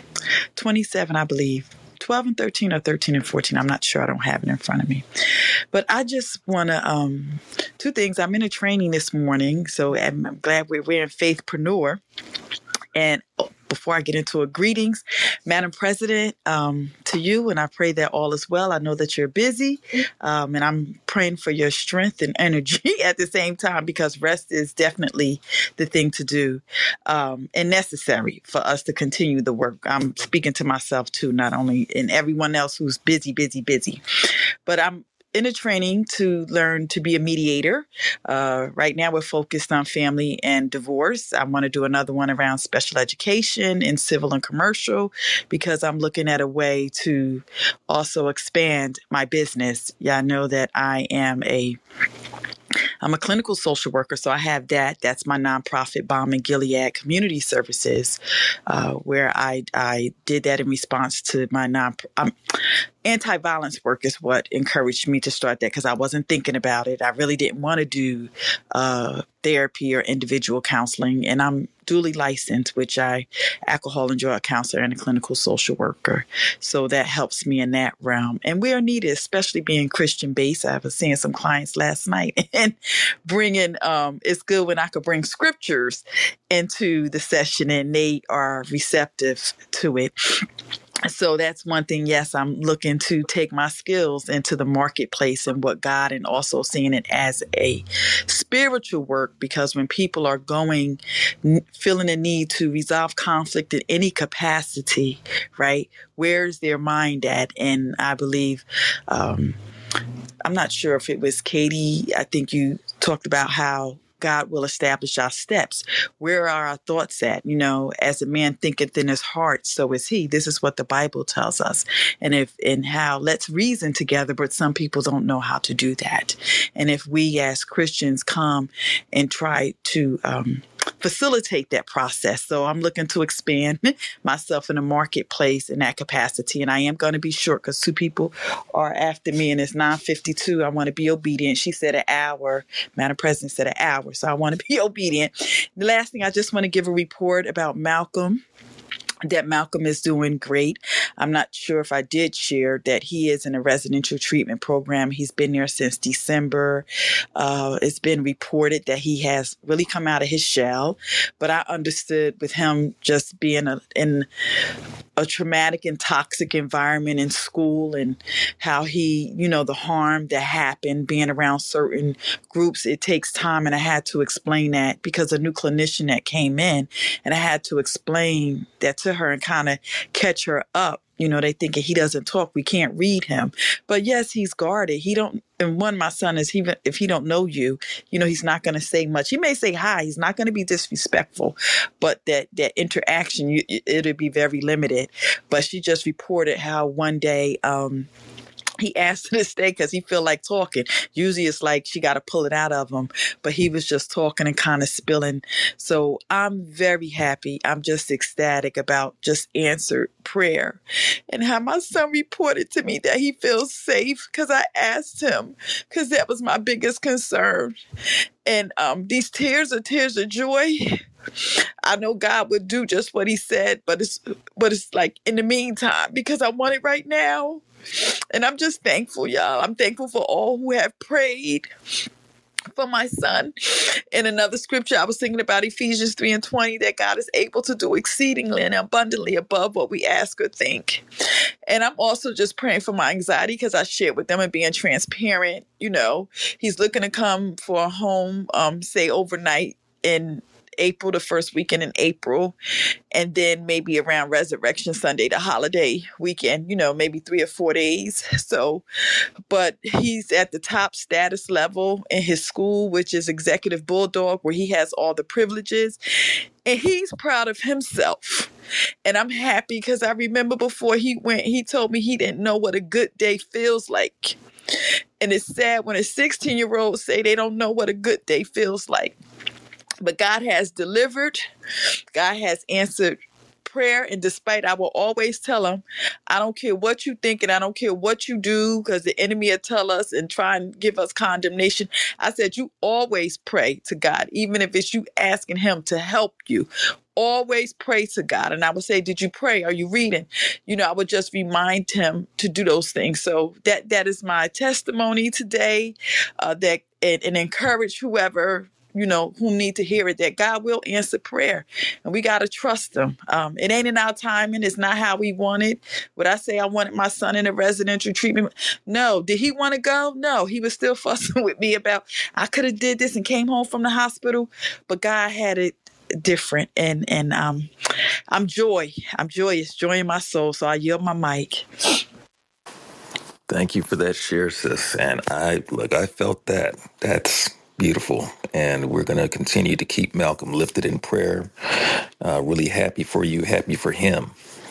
27, I believe. 12 and 13 or 13 and 14. I'm not sure. I don't have it in front of me. But I just want to, two things. I'm in a training this morning, so I'm glad we're in Faithpreneur. And before I get into it, greetings, Madam President, to you, and I pray that all is well. I know that you're busy, and I'm praying for your strength and energy at the same time, because rest is definitely the thing to do, and necessary for us to continue the work. I'm speaking to myself too, not only, and everyone else who's busy. But I'm in a training to learn to be a mediator. Right now, we're focused on family and divorce. I want to do another one around special education in civil and commercial, because I'm looking at a way to also expand my business. Yeah, I know that I'm a clinical social worker, so I have that. That's my nonprofit, Balm and Gilead Community Services, where I did that in response to my anti-violence work is what encouraged me to start that, because I wasn't thinking about it. I really didn't want to do therapy or individual counseling, and I'm duly licensed, which I alcohol and drug counselor and a clinical social worker. So that helps me in that realm. And we are needed, especially being Christian based. I was seeing some clients last night and bringing, it's good when I could bring scriptures into the session and they are receptive to it. So that's one thing. Yes, I'm looking to take my skills into the marketplace and what God, and also seeing it as a spiritual work, because when people are feeling a need to resolve conflict in any capacity, right? Where's their mind at? And I believe, I'm not sure if it was Katie, I think you talked about how God will establish our steps. Where are our thoughts at? You know, as a man thinketh in his heart, so is he. This is what the Bible tells us. And how let's reason together, but some people don't know how to do that. And if we as Christians come and try to facilitate that process. So I'm looking to expand myself in the marketplace in that capacity. And I am going to be short because 2 people are after me and it's 9:52. I want to be obedient. She said an hour. Madam President said an hour. So I want to be obedient. The last thing, I just want to give a report about Malcolm. That Malcolm is doing great. I'm not sure if I did share that he is in a residential treatment program. He's been there since December. It's been reported that he has really come out of his shell, but I understood with him just being in a traumatic and toxic environment in school, and how he, the harm that happened being around certain groups. It takes time. And I had to explain that because a new clinician that came in, and I had to explain that to her and kind of catch her up. They think he doesn't talk. We can't read him. But yes, he's guarded. My son is, even if he don't know you, he's not going to say much. He may say hi. He's not going to be disrespectful, but that interaction, it'll be very limited. But she just reported how one day, he asked her to stay because he feel like talking. Usually it's like she got to pull it out of him, but he was just talking and kind of spilling. So I'm very happy. I'm just ecstatic about just answered prayer, and how my son reported to me that he feels safe because I asked him, because that was my biggest concern. And these tears are tears of joy. I know God would do just what he said, but it's like in the meantime, because I want it right now. And I'm just thankful, y'all. I'm thankful for all who have prayed for my son. In another scripture, I was thinking about Ephesians 3:20, that God is able to do exceedingly and abundantly above what we ask or think. And I'm also just praying for my anxiety, because I shared with them and being transparent. He's looking to come for a home, say overnight in April, the first weekend in April, and then maybe around Resurrection Sunday, the holiday weekend, maybe 3 or 4 days. So, but he's at the top status level in his school, which is Executive Bulldog, where he has all the privileges, and he's proud of himself. And I'm happy because I remember before he went, he told me he didn't know what a good day feels like. And it's sad when a 16-year-old say they don't know what a good day feels like. But God has delivered. God has answered prayer. And despite, I will always tell him, I don't care what you think and I don't care what you do, because the enemy will tell us and try and give us condemnation. I said, you always pray to God, even if it's you asking him to help you. Always pray to God. And I would say, did you pray? Are you reading? I would just remind him to do those things. So that is my testimony today, that and encourage whoever who need to hear it, that God will answer prayer, and we got to trust him. It ain't in our timing. It's not how we want it. Would I say I wanted my son in a residential treatment? No. Did he want to go? No. He was still fussing with me about, I could have did this and came home from the hospital, but God had it different. And I'm joyous, joy in my soul. So I yield my mic. Thank you for that share, sis. And I felt that. That's beautiful. And we're going to continue to keep Malcolm lifted in prayer. Really happy for you, happy for him.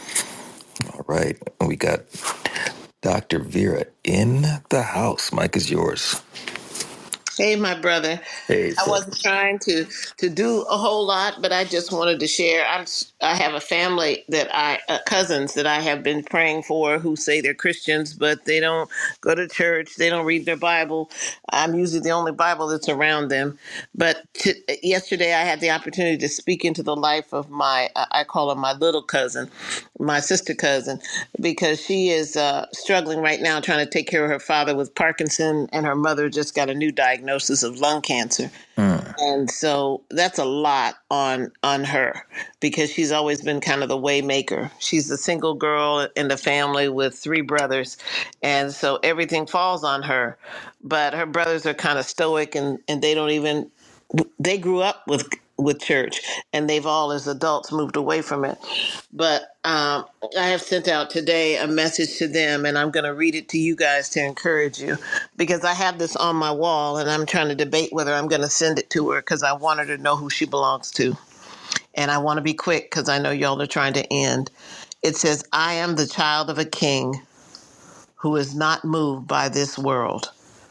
All right. And we got Dr. Vera in the house. Mike is yours. Hey, my brother. Hey, I sis. wasn't trying to do a whole lot, but I just wanted to share. I have a family that cousins that I have been praying for who say they're Christians, but they don't go to church. They don't read their Bible. I'm usually the only Bible that's around them. But yesterday, I had the opportunity to speak into the life of my I call her my little cousin, my sister cousin, because she is struggling right now trying to take care of her father with Parkinson, and her mother just got a new diagnosis of lung cancer. Mm. And so that's a lot on her because she's always been kind of the way maker. She's a single girl in the family with three brothers, and so everything falls on her. But her brothers are kind of stoic, and they don't even they grew up with church, and they've all as adults moved away from it. But I have sent out today a message to them, and I'm going to read it to you guys to encourage you because I have this on my wall, and I'm trying to debate whether I'm going to send it to her because I want her to know who she belongs to. And I want to be quick because I know y'all are trying to end. It says, I am the child of a king who is not moved by this world,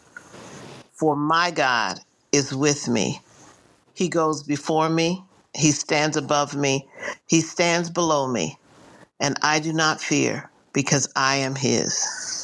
for my God is with me. He goes before me. He stands above me. He stands below me. And I do not fear because I am his.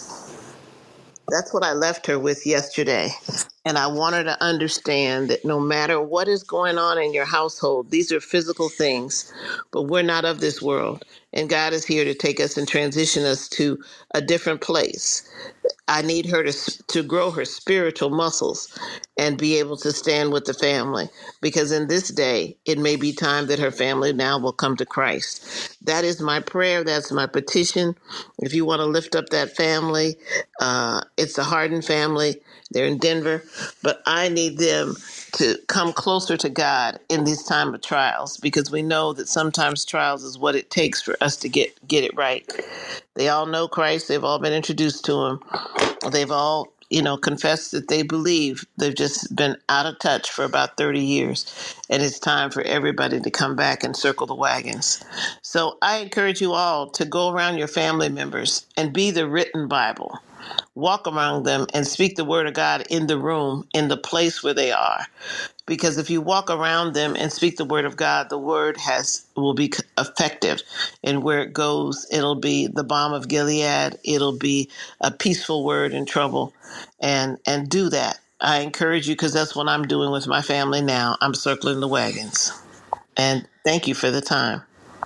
That's what I left her with yesterday. And I want her to understand that no matter what is going on in your household, these are physical things, but we're not of this world. And God is here to take us and transition us to a different place. I need her to grow her spiritual muscles and be able to stand with the family because in this day, it may be time that her family now will come to Christ. That is my prayer. That's my petition. If you want to lift up that family, it's the Harden family. They're in Denver, but I need them to come closer to God in this time of trials because we know that sometimes trials is what it takes for us to get it right. They all know Christ. They've all been introduced to him. They've all, confessed that they believe. They've just been out of touch for about 30 years. And it's time for everybody to come back and circle the wagons. So I encourage you all to go around your family members and be the written Bible. Walk around them and speak the word of God in the room, in the place where they are. Because if you walk around them and speak the word of God, the word will be effective. And where it goes, it'll be the balm of Gilead. It'll be a peaceful word in trouble. And do that. I encourage you because that's what I'm doing with my family now. I'm circling the wagons. And thank you for the time.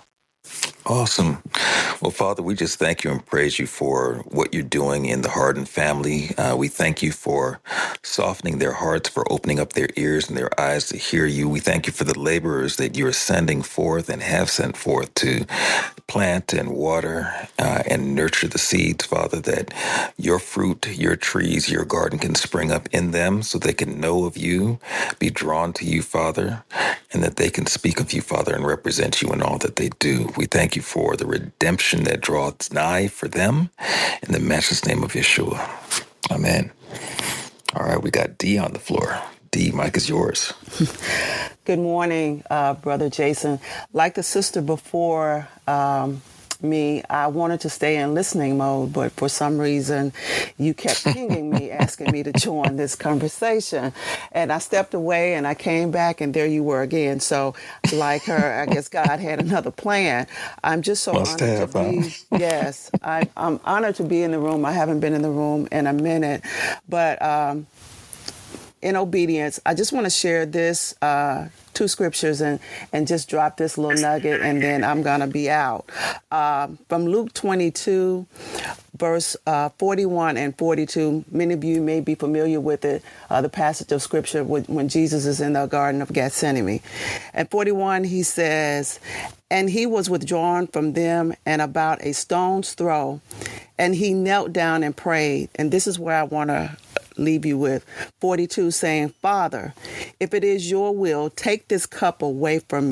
Awesome. Well, Father, we just thank you and praise you for what you're doing in the Harden family. We thank you for softening their hearts, for opening up their ears and their eyes to hear you. We thank you for the laborers that you're sending forth and have sent forth to plant and water and nurture the seeds, Father, that your fruit, your trees, your garden can spring up in them so they can know of you, be drawn to you, Father, and that they can speak of you, Father, and represent you in all that they do. We thank you for the redemption that draws nigh for them in the matchless name of Yeshua. Amen. All right, we got D on the floor. D, mic is yours. Good morning, Brother Jason. Like the sister before me, I wanted to stay in listening mode, but for some reason you kept pinging me, asking me to join this conversation. And I stepped away and I came back and there you were again. So like her, I guess God had another plan. I'm just so Must honored to have, huh? be, yes, I'm honored to be in the room. I haven't been in the room in a minute, but in obedience, I just want to share this two scriptures and just drop this little nugget, and then I'm going to be out. From Luke 22, verse 41 and 42. Many of you may be familiar with it, the passage of scripture when Jesus is in the Garden of Gethsemane. At 41, he says, "And he was withdrawn from them and about a stone's throw, and he knelt down and prayed." And this is where I want to leave you with 42, saying, "Father, if it is your will, take this cup away from me.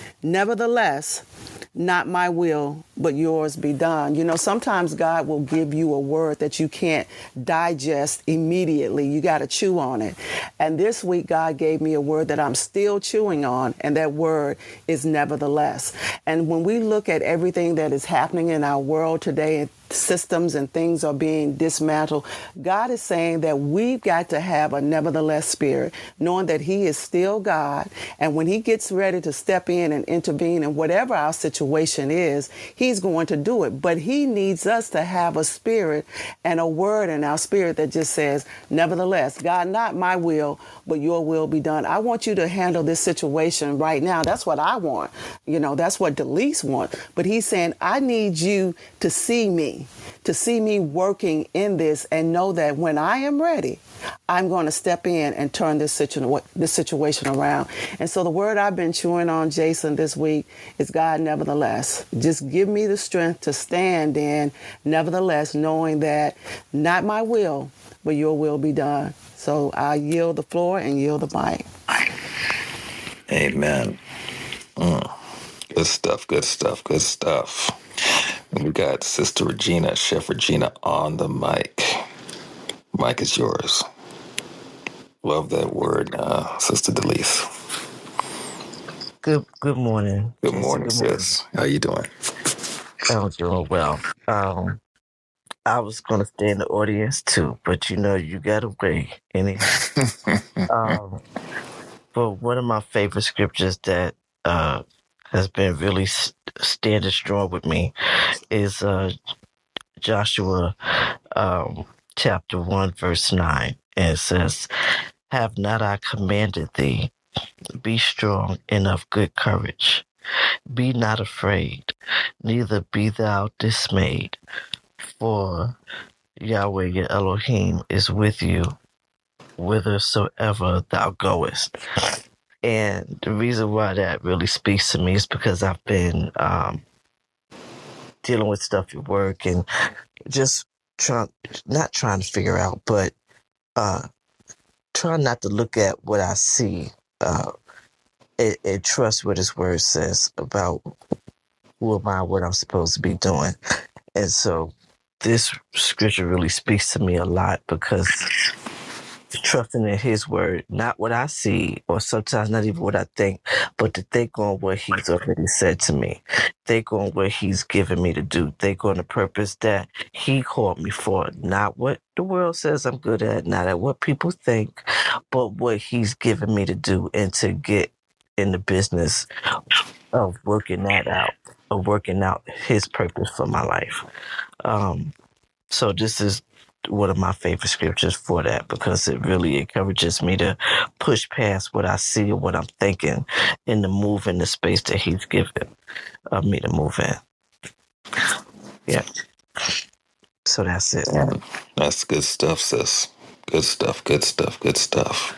Nevertheless, not my will, but yours be done. You know, sometimes God will give you a word that you can't digest immediately. You got to chew on it. And this week, God gave me a word that I'm still chewing on, and that word is nevertheless. And when we look at everything that is happening in our world today, systems and things are being dismantled, God is saying that we've got to have a nevertheless spirit, knowing that He is still God. And when He gets ready to step in and intervene in whatever our situation is, He's going to do it. But He needs us to have a spirit and a word in our spirit that just says, nevertheless, God, not my will, but your will be done. I want you to handle this situation right now. That's what I want. You know, that's what Delise wants. But He's saying, I need you to see me working in this, and know that when I am ready, I'm going to step in and turn this situation around. And so the word I've been chewing on, Jason, this week is God, nevertheless. Just give me the strength to stand in, nevertheless, knowing that not my will, but your will be done. So I yield the floor and yield the mic. Amen. Good stuff, good stuff, good stuff. And we got Sister Regina, Chef Regina on the mic. Mic is yours. Love that word, Sister Delise. Good morning, Good Jesse. morning, Good morning. sis. How you doing? I'm doing well. I was gonna stay in the audience too, but you know you got away anyhow. Um, but one of my favorite scriptures that has been really standing strong with me is Joshua chapter 1 verse 9, and it says, "Have not I commanded thee? Be strong and of good courage. Be not afraid, neither be thou dismayed, for Yahweh your Elohim is with you whithersoever thou goest." And the reason why that really speaks to me is because I've been dealing with stuff at work and just not trying to figure out, but trying not to look at what I see and trust what His word says about who am I, what I'm supposed to be doing. And so this scripture really speaks to me a lot, because trusting in His word, not what I see, or sometimes not even what I think, but to think on what He's already said to me, think on what He's given me to do, think on the purpose that He called me for, not what the world says I'm good at, not at what people think, but what He's given me to do, and to get in the business of working that out, of working out His purpose for my life. So this is one of my favorite scriptures for that, because it really encourages me to push past what I see or what I'm thinking, and to move in the space that He's given me to move in. Yeah. So that's it. That's good stuff, sis. Good stuff, good stuff, good stuff.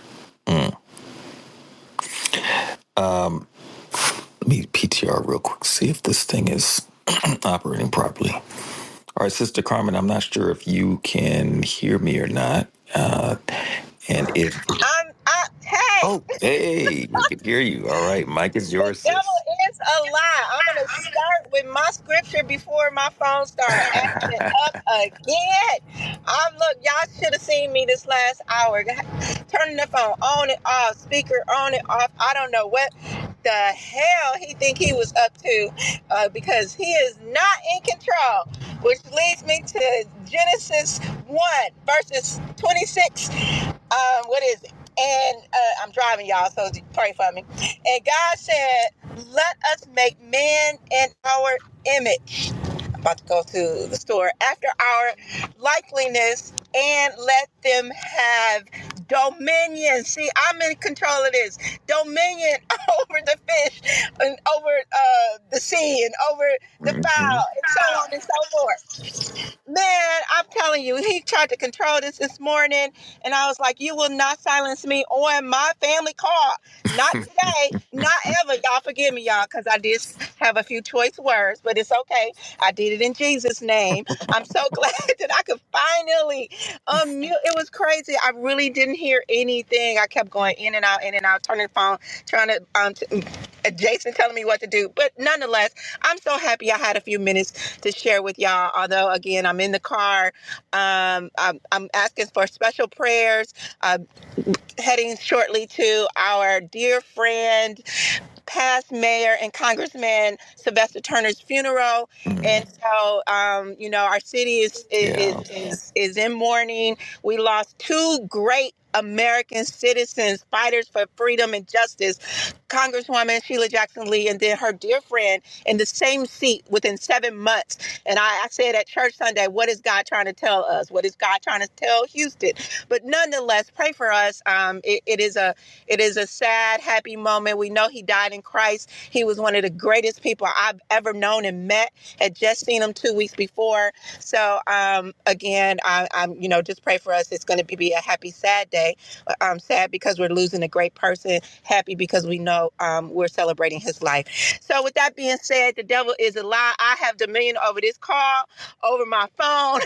Let me PTR real quick, see if this thing is operating properly. All right, Sister Carmen, I'm not sure if you can hear me or not. And if... Hey, Oh, hey, we can hear you. All right, mic is the yours, sis. devil is a lie. I'm going to start with my scripture before my phone started acting up again. Look, y'all should have seen me this last hour. Turning the phone on and off, speaker on and off. I don't know what the hell he think he was up to, because he is not in control, which leads me to Genesis 1 verses 26. What is it? And I'm driving, y'all, so pray for me. And God said, let us make man in our image. I'm about to go to the store. After our likeness, and let them have dominion. See, I'm in control of this. Dominion over the fish, and over the sea, and over the fowl, and so on and so forth. Man, I'm telling you, he tried to control this morning, and I was like, you will not silence me on my family car. Not today, not ever. Y'all forgive me, y'all, because I did have a few choice words, but it's okay. I did it in Jesus' name. I'm so glad that I could finally unmute. It was crazy. I really didn't hear anything. I kept going in and out, turning the phone, trying to Jason telling me what to do. But nonetheless, I'm so happy I had a few minutes to share with y'all. Although, again, I'm in the car. I'm asking for special prayers. Heading shortly to our dear friend, past mayor and congressman Sylvester Turner's funeral. And so our city is Yeah. is in mourning. We lost two great American citizens, fighters for freedom and justice, Congresswoman Sheila Jackson Lee, and then her dear friend in the same seat within 7 months. And I said at church Sunday, what is God trying to tell us? What is God trying to tell Houston? But nonetheless, pray for us. It is a sad, happy moment. We know he died in Christ. He was one of the greatest people I've ever known and met. Had just seen him 2 weeks before. So again, I'm just pray for us. It's going to be a happy, sad day. Sad because we're losing a great person. Happy because we know we're celebrating his life. So with that being said, the devil is a lie. I have dominion over this call, over my phone.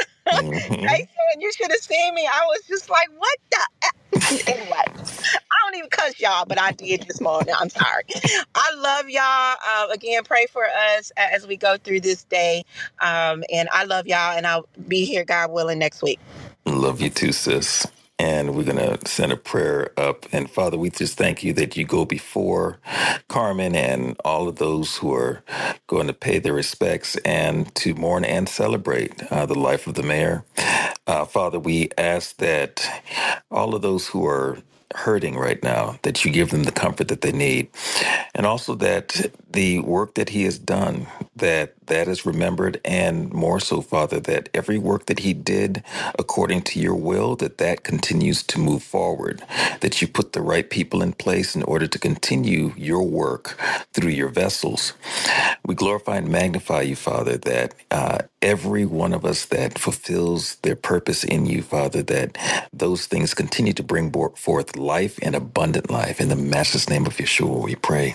Mm-hmm. Jason, you should have seen me. I was just like, what the? Anyway, I don't even cuss y'all, but I did this morning. I'm sorry. I love y'all. Again, pray for us as we go through this day. And I love y'all, and I'll be here, God willing, next week. Love you too, sis. And we're going to send a prayer up. And Father, we just thank you that you go before Carmen and all of those who are going to pay their respects and to mourn and celebrate the life of the mayor. Father, we ask that all of those who are hurting right now, that you give them the comfort that they need. And also that the work that he has done, that is remembered, and more so, Father, that every work that he did according to your will, that continues to move forward, that you put the right people in place in order to continue your work through your vessels. We glorify and magnify you, Father, that every one of us that fulfills their purpose in you, Father, that those things continue to bring forth life and abundant life. In the matchless name of Yeshua, we pray.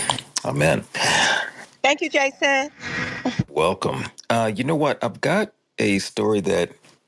Amen. Thank you, Jason. Welcome. You know what? I've got a story that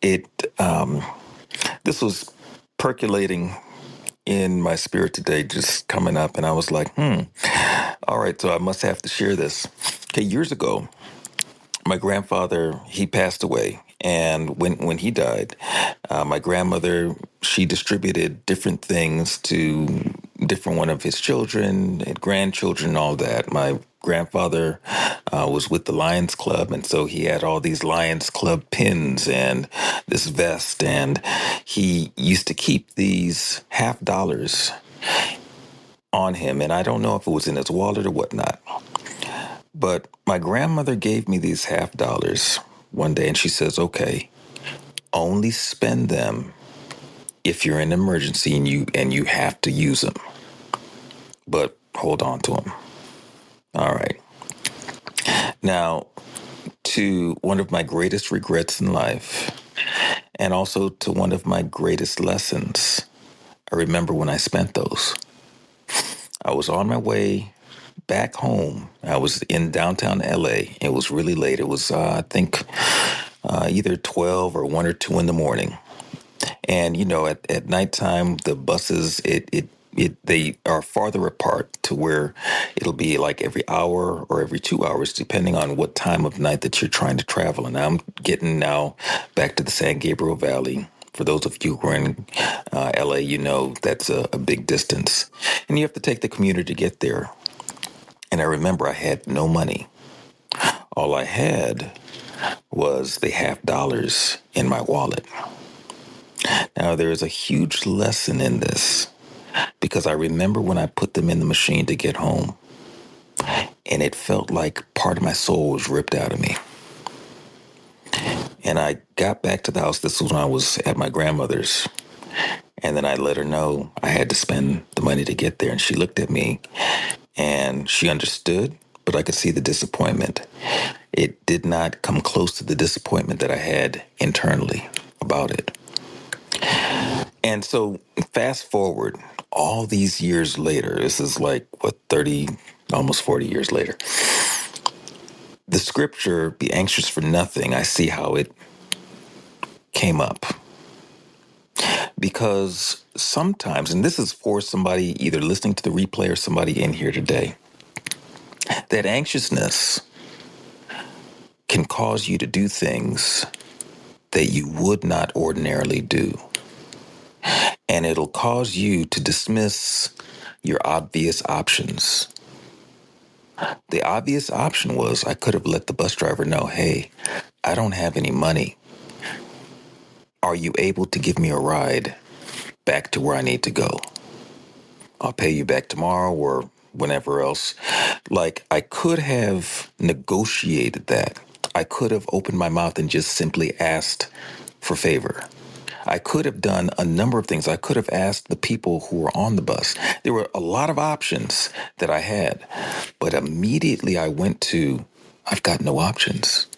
this was percolating in my spirit today, just coming up, and I was like, all right, so I must have to share this. Okay, years ago, my grandfather, he passed away. And when he died, my grandmother, she distributed different things to different one of his children and grandchildren, all that. My grandfather was with the Lions Club, and so he had all these Lions Club pins and this vest, and he used to keep these $50 on him, and I don't know if it was in his wallet or whatnot. But my grandmother gave me these $50 one day, and she says, okay, only spend them if you're in an emergency and you have to use them. But hold on to them. All right. Now, to one of my greatest regrets in life, and also to one of my greatest lessons, I remember when I spent those. I was on my way back home. I was in downtown LA. It was really late. It was, I think, either 12 or 1 or 2 in the morning. And, at nighttime, the buses, they are farther apart to where it'll be like every hour or every 2 hours, depending on what time of night that you're trying to travel. And I'm getting now back to the San Gabriel Valley. For those of you who are in LA, that's a big distance. And you have to take the commuter to get there. And I remember I had no money. All I had was the $50 in my wallet. Now, there is a huge lesson in this because I remember when I put them in the machine to get home, and it felt like part of my soul was ripped out of me. And I got back to the house. This was when I was at my grandmother's. And then I let her know I had to spend the money to get there. And she looked at me and she understood, but I could see the disappointment. It did not come close to the disappointment that I had internally about it. And so fast forward all these years later, this is like, 30, almost 40 years later. The scripture, be anxious for nothing, I see how it came up. Because sometimes, and this is for somebody either listening to the replay or somebody in here today, That anxiousness can cause you to do things that you would not ordinarily do. And it'll cause you to dismiss your obvious options. The obvious option was I could have let the bus driver know, hey, I don't have any money. Are you able to give me a ride back to where I need to go? I'll pay you back tomorrow or whenever else. Like, I could have negotiated that. I could have opened my mouth and just simply asked for favor. I could have done a number of things. I could have asked the people who were on the bus. There were a lot of options that I had, but immediately I went to, I've got no options.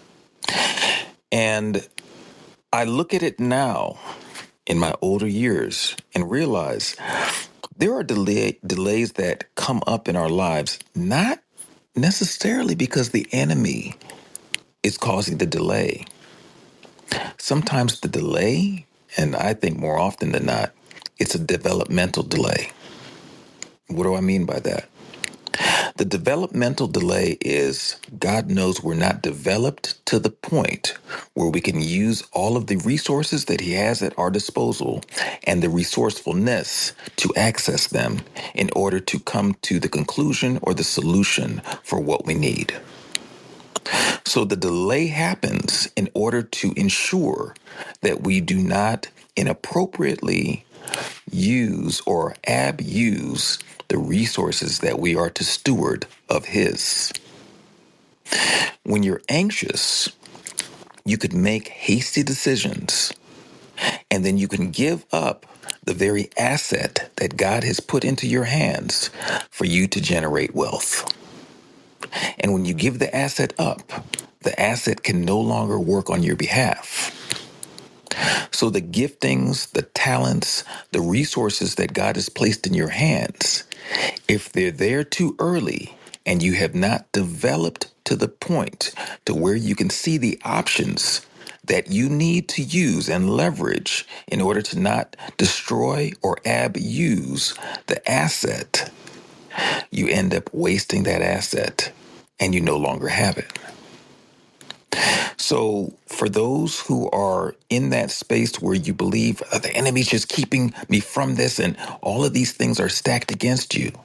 And I look at it now in my older years and realize there are delays that come up in our lives, not necessarily because the enemy is causing the delay. Sometimes the delay, and I think more often than not, it's a developmental delay. What do I mean by that? The developmental delay is God knows we're not developed to the point where we can use all of the resources that He has at our disposal and the resourcefulness to access them in order to come to the conclusion or the solution for what we need. So the delay happens in order to ensure that we do not inappropriately use or abuse the resources that we are to steward of His. When you're anxious, you could make hasty decisions, and then you can give up the very asset that God has put into your hands for you to generate wealth. And when you give the asset up, the asset can no longer work on your behalf. So the giftings, the talents, the resources that God has placed in your hands, if they're there too early and you have not developed to the point to where you can see the options that you need to use and leverage in order to not destroy or abuse the asset, you end up wasting that asset and you no longer have it. So for those who are in that space where you believe the enemy's just keeping me from this and all of these things are stacked against you,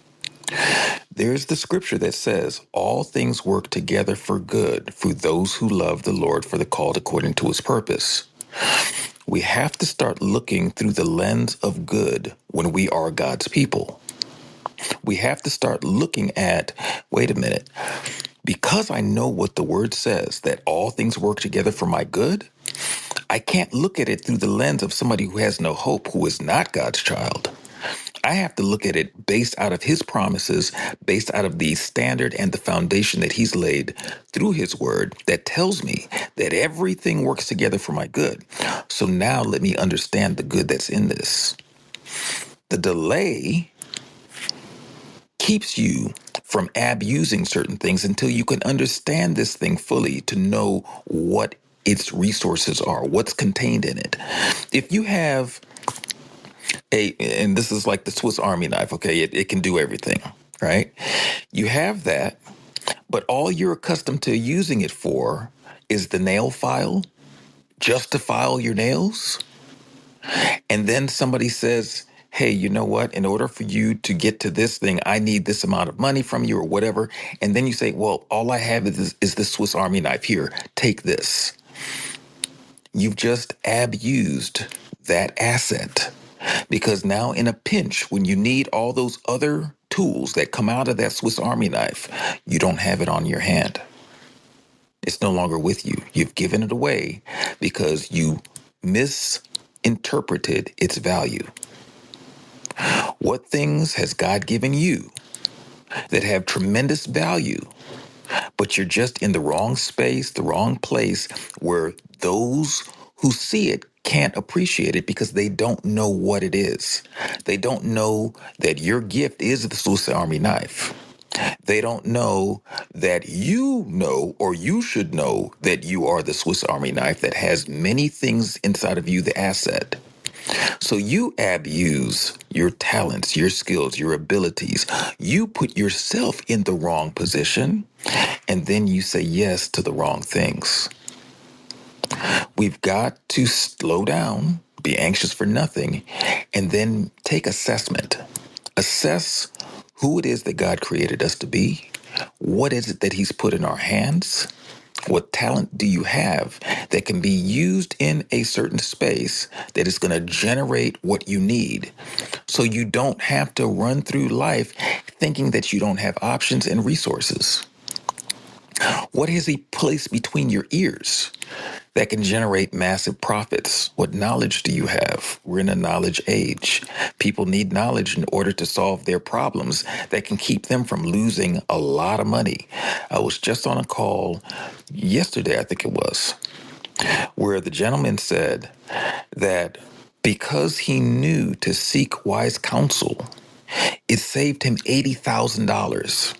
there's the scripture that says all things work together for good for those who love the Lord, for the called according to His purpose. We have to start looking through the lens of good when we are God's people. We have to start looking at, wait a minute, because I know what the word says, that all things work together for my good, I can't look at it through the lens of somebody who has no hope, who is not God's child. I have to look at it based out of His promises, based out of the standard and the foundation that He's laid through His word that tells me that everything works together for my good. So now let me understand the good that's in this. The delay keeps you from abusing certain things until you can understand this thing fully to know what its resources are, what's contained in it. If you have and this is like the Swiss Army knife, okay? It can do everything, right? You have that, but all you're accustomed to using it for is the nail file, just to file your nails. And then somebody says, hey, you know what? In order for you to get to this thing, I need this amount of money from you or whatever. And then you say, well, all I have is this Swiss Army knife. Here, take this. You've just abused that asset. Because now in a pinch, when you need all those other tools that come out of that Swiss Army knife, you don't have it on your hand. It's no longer with you. You've given it away because you misinterpreted its value. What things has God given you that have tremendous value, but you're just in the wrong space, the wrong place where those who see it can't appreciate it because they don't know what it is. They don't know that your gift is the Swiss Army knife. They don't know that you know, or you should know, that you are the Swiss Army knife that has many things inside of you, the asset. So you abuse your talents, your skills, your abilities. You put yourself in the wrong position, and then you say yes to the wrong things. We've got to slow down, be anxious for nothing, and then take assessment. Assess who it is that God created us to be. What is it that He's put in our hands? What talent do you have that can be used in a certain space that is going to generate what you need? So you don't have to run through life thinking that you don't have options and resources. What has He placed between your ears that can generate massive profits? What knowledge do you have? We're in a knowledge age. People need knowledge in order to solve their problems that can keep them from losing a lot of money. I was just on a call yesterday, I think it was, where the gentleman said that because he knew to seek wise counsel, it saved him $80,000.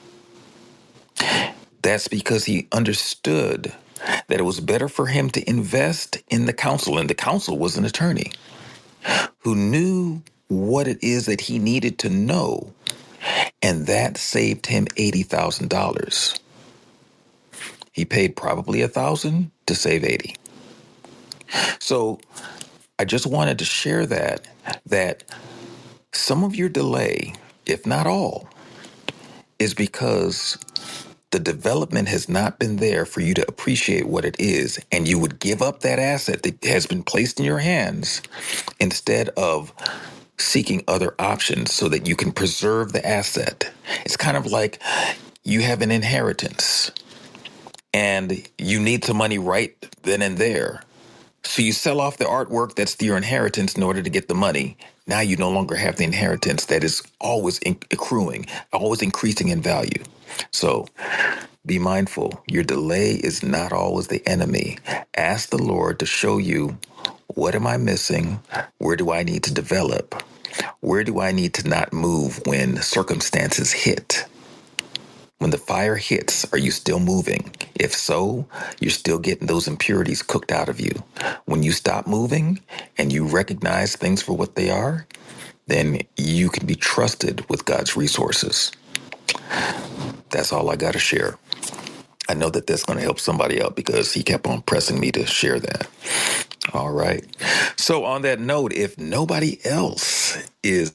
That's because he understood that it was better for him to invest in the counsel. And the counsel was an attorney who knew what it is that he needed to know. And that saved him $80,000. He paid probably $1,000 to save 80. So I just wanted to share that some of your delay, if not all, is because the development has not been there for you to appreciate what it is, and you would give up that asset that has been placed in your hands instead of seeking other options so that you can preserve the asset. It's kind of like you have an inheritance and you need some money right then and there. So you sell off the artwork that's your inheritance in order to get the money. Now you no longer have the inheritance that is always accruing, always increasing in value. So be mindful. Your delay is not always the enemy. Ask the Lord to show you, what am I missing? Where do I need to develop? Where do I need to not move when circumstances hit? When the fire hits, are you still moving? If so, you're still getting those impurities cooked out of you. When you stop moving and you recognize things for what they are, then you can be trusted with God's resources. That's all I got to share. I know that that's going to help somebody out because he kept on pressing me to share that. All right. So on that note, if nobody else is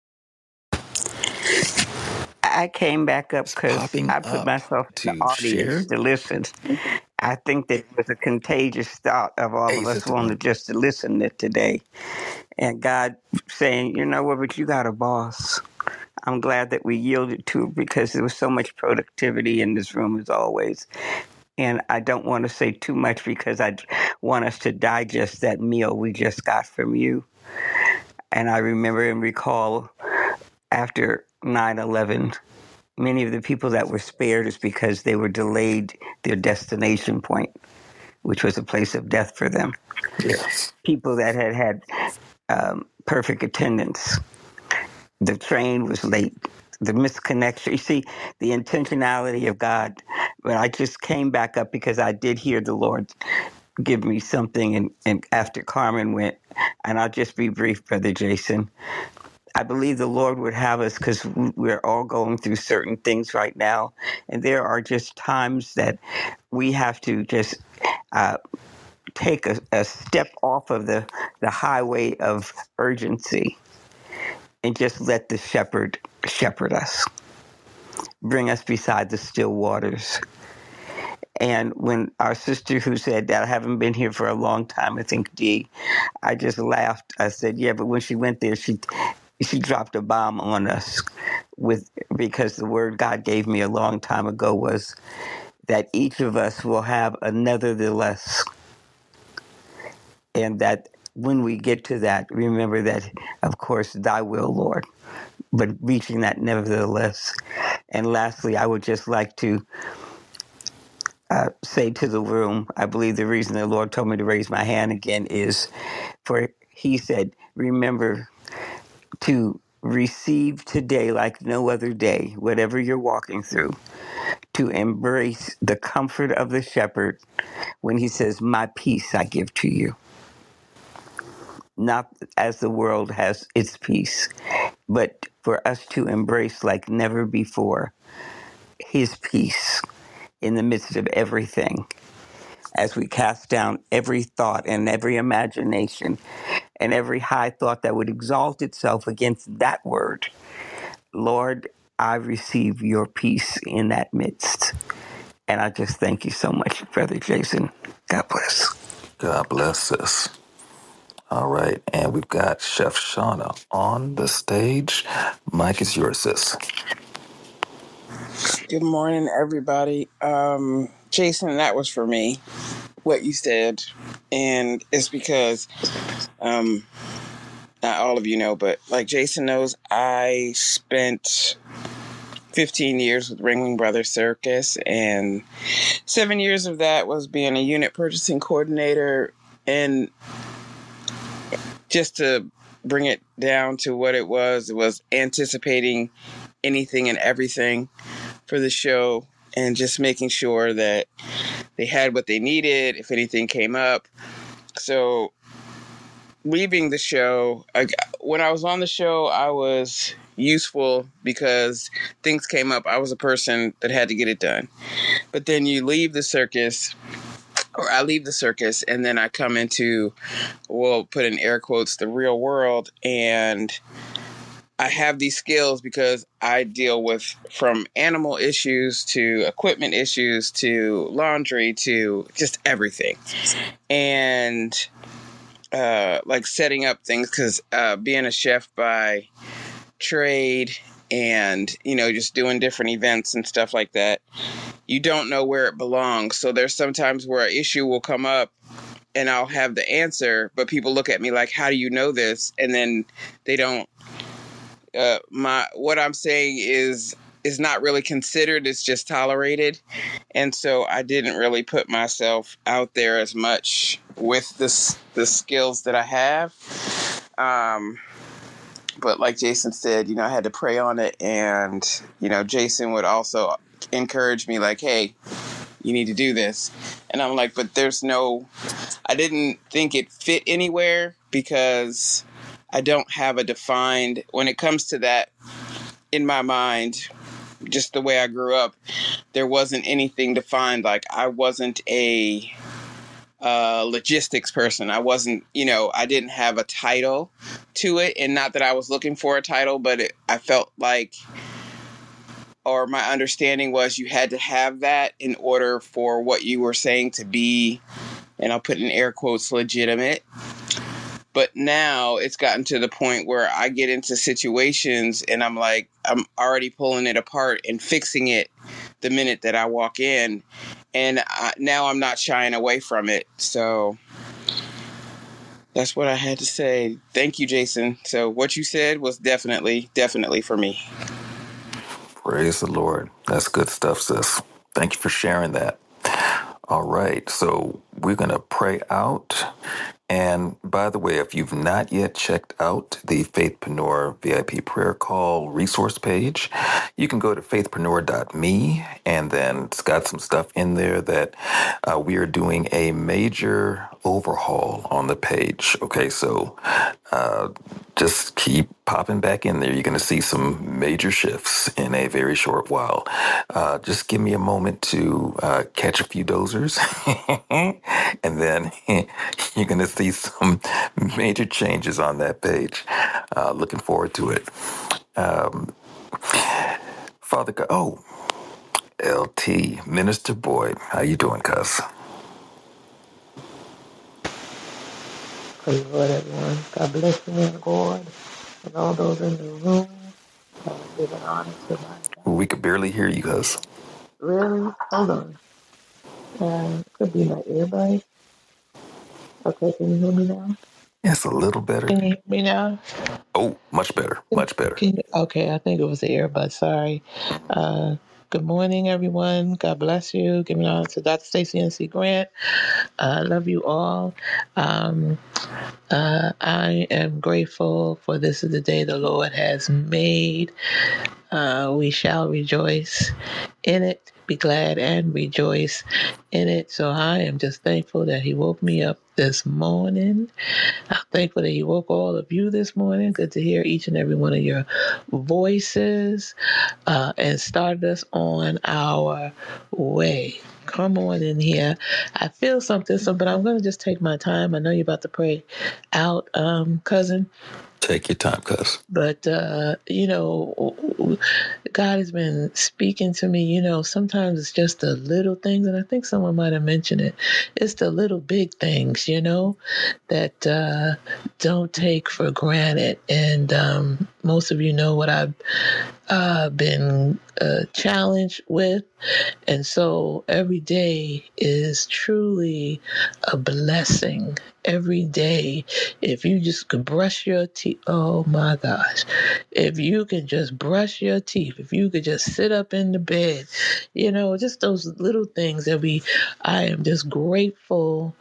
I came back up because popping I put up myself in the to audience share, to listen. I think that it was a contagious thought of all hey, of us Sister wanting just to listen to today. And God saying, you know what, but you got a boss. I'm glad that we yielded to it because there was so much productivity in this room as always. And I don't want to say too much because I want us to digest that meal we just got from you. And I remember and recall after 9/11, many of the people that were spared is because they were delayed their destination point, which was a place of death for them. yes, People that had perfect attendance. The train was late. The misconnection. You see, the intentionality of God. But I just came back up because I did hear the Lord give me something. And after Carmen went, and I'll just be brief, Brother Jason. I believe the Lord would have us because we're all going through certain things right now. And there are just times that we have to just take a step off of the highway of urgency and just let the shepherd us, bring us beside the still waters. And when our sister who said that I haven't been here for a long time, I think Dee, I just laughed. I said, yeah, but when she went there, she dropped a bomb on us because the word God gave me a long time ago was that each of us will have a nevertheless. And that when we get to that, remember that, of course, thy will, Lord, but reaching that nevertheless. And lastly, I would just like to say to the room, I believe the reason the Lord told me to raise my hand again is for he said, remember to receive today like no other day, whatever you're walking through, to embrace the comfort of the shepherd when he says, my peace I give to you. not as the world has its peace, but for us to embrace like never before his peace in the midst of everything, as we cast down every thought and every imagination and every high thought that would exalt itself against that word. Lord, I receive your peace in that midst. And I just thank you so much, Brother Jason. God bless. God bless us. All right, and we've got Chef Shauna on the stage. Mike is yours, sis. Good morning, everybody. Jason, that was for me, what you said. And it's because, not all of you know, but like Jason knows, I spent 15 years with Ringling Brothers Circus, and 7 years of that was being a unit purchasing coordinator. And just to bring it down to what it was anticipating anything and everything for the show and just making sure that they had what they needed if anything came up. So leaving the show, when I was on the show, I was useful because things came up. I was a person that had to get it done. But then you leave the circus, or I leave the circus, and then I come into, we'll put in air quotes, the real world, and I have these skills because I deal with from animal issues to equipment issues to laundry to just everything. And like setting up things, because being a chef by trade and, just doing different events and stuff like that, you don't know where it belongs. So there's sometimes where an issue will come up and I'll have the answer, but people look at me like, how do you know this? And then they don't. What I'm saying is not really considered, it's just tolerated. And so I didn't really put myself out there as much with the skills that I have. But like Jason said, I had to pray on it. And, Jason would also encourage me like, hey, you need to do this. And I'm like, but I didn't think it fit anywhere because I don't have a defined, when it comes to that in my mind, just the way I grew up, there wasn't anything defined. Like I wasn't a logistics person. I wasn't, I didn't have a title to it. And not that I was looking for a title, but I felt like, or my understanding was you had to have that in order for what you were saying to be, and I'll put in air quotes, legitimate. But now it's gotten to the point where I get into situations and I'm like, I'm already pulling it apart and fixing it the minute that I walk in. And now I'm not shying away from it. So that's what I had to say. Thank you, Jason. So what you said was definitely for me. Praise the Lord. That's good stuff, sis. Thank you for sharing that. All right, so we're going to pray out. And by the way, if you've not yet checked out the Faithpreneur VIP prayer call resource page, you can go to faithpreneur.me, and then it's got some stuff in there that we are doing a major overhaul on the page. Okay, so just keep popping back in there. You're going to see some major shifts in a very short while. Just give me a moment to catch a few dozers, and then you're going to see some major changes on that page. Looking forward to it. Father God, LT, Minister Boyd, how you doing, cuz? Praise the Lord, everyone. God bless you, man, God, and all those in the room. Give an honor to my God. We could barely hear you, cuz. Really? Hold on. Could be my earbud. Okay, can you hear me now? It's a little better. Can you hear me now? Oh, much better, much better. Okay, I think it was the earbud. Sorry. Good morning, everyone. God bless you. Give an honor to Dr. Stacey N.C. Grant. I love you all. I am grateful for this is the day the Lord has made. We shall rejoice in it, be glad and rejoice in it. So I am just thankful that He woke me up this morning. I'm thankful that He woke all of you this morning. Good to hear each and every one of your voices and started us on our way. Come on in here. I feel something, but I'm going to just take my time. I know you're about to pray out, cousin. Take your time, cuz. But, God has been speaking to me. Sometimes it's just the little things, and I think someone might have mentioned it. It's the little big things, that don't take for granted. And most of you know what I've been challenged with. And so every day is truly a blessing. Every day, if you just could brush your teeth, oh my gosh, if you can just brush your teeth, if you could just sit up in the bed, just those little things I am just grateful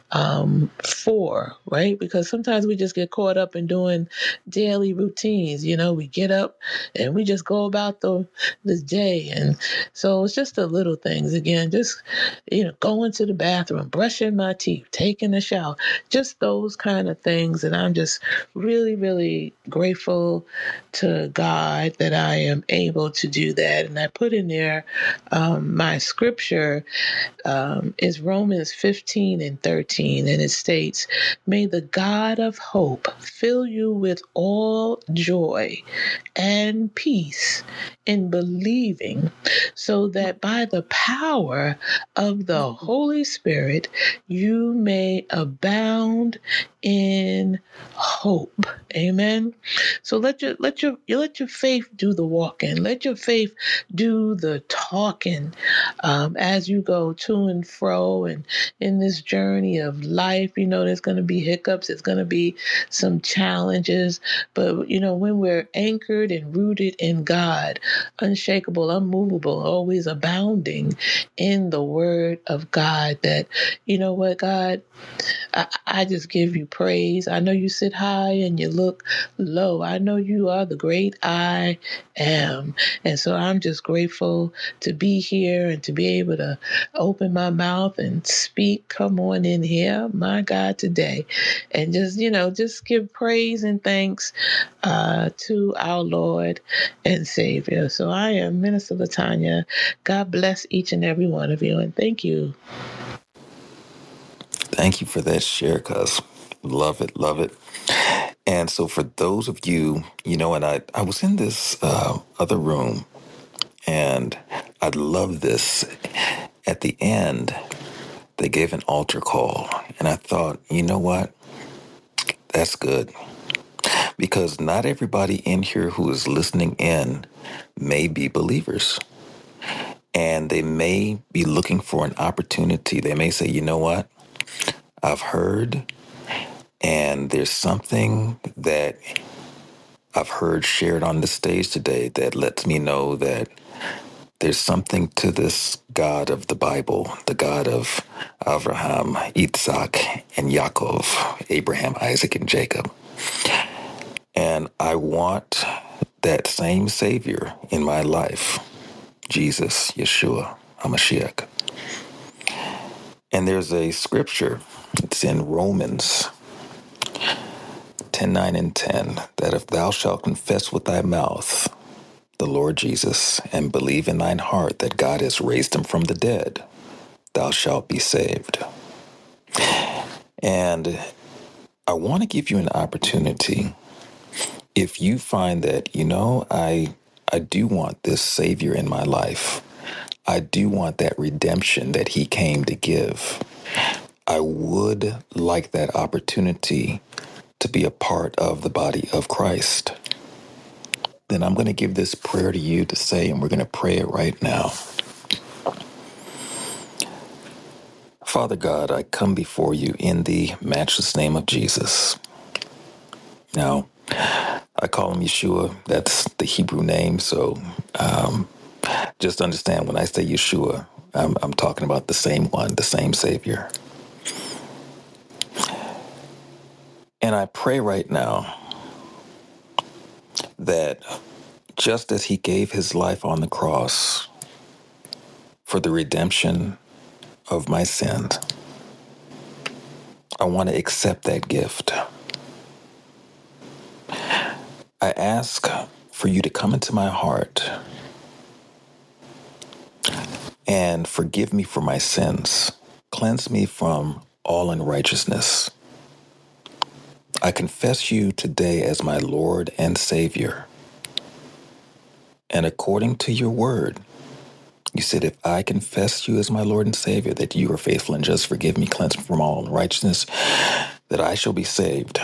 for, right? Because sometimes we just get caught up in doing daily routines. We get up and we just go about the day. And so it's just the little things. Again, just, going to the bathroom, brushing my teeth, taking a shower, just those kind of things. And I'm just really, really grateful to God that I am able to do that. And I put in there my scripture is Romans 15:13, and it states, "May the God of hope fill you with all joy and peace in believing, so that by the power of the Holy Spirit you may abound in hope." Amen. So let your faith do the walking. Let your faith do the talking as you go to and fro and in this journey of life. There's going to be hiccups. There's going to be some challenges. But, when we're anchored and rooted in God, unshakable, unmovable, always abounding in the word of God, that, what, God, I just give you praise. I know you sit high and you look low. I know you are the great I am. And so I'm just grateful to be here and to be able to open my mouth and speak. Come on in here, my God, today. And just give praise and thanks to our Lord and Savior. So I am Minister Latanya. God bless each and every one of you. And thank you. Thank you for that share, cuz. Love it, love it. And so for those of you, and I was in this other room, and I love this. At the end, they gave an altar call, and I thought, you know what? That's good. Because not everybody in here who is listening in may be believers. And they may be looking for an opportunity. They may say, you know what? I've heard, and there's something that I've heard shared on the stage today that lets me know that there's something to this God of the Bible, the God of Abraham, Isaac, and Yaakov, Abraham, Isaac, and Jacob. And I want that same Savior in my life, Jesus, Yeshua, HaMashiach. And there's a scripture, it's in Romans 10:9 and 10, that if thou shalt confess with thy mouth the Lord Jesus and believe in thine heart that God has raised him from the dead, thou shalt be saved. And I want to give you an opportunity. If you find that, I do want this Savior in my life, I do want that redemption that he came to give, I would like that opportunity to be a part of the body of Christ, then I'm going to give this prayer to you to say, and we're going to pray it right now. Father God, I come before you in the matchless name of Jesus. Now, I call him Yeshua. That's the Hebrew name. So just understand when I say Yeshua, I'm talking about the same one, the same Savior. And I pray right now that just as he gave his life on the cross for the redemption of my sins, I want to accept that gift. I ask for you to come into my heart and forgive me for my sins. Cleanse me from all unrighteousness. I confess you today as my Lord and Savior. And according to your word, you said, if I confess you as my Lord and Savior, that you are faithful and just, forgive me, cleanse me from all unrighteousness, that I shall be saved.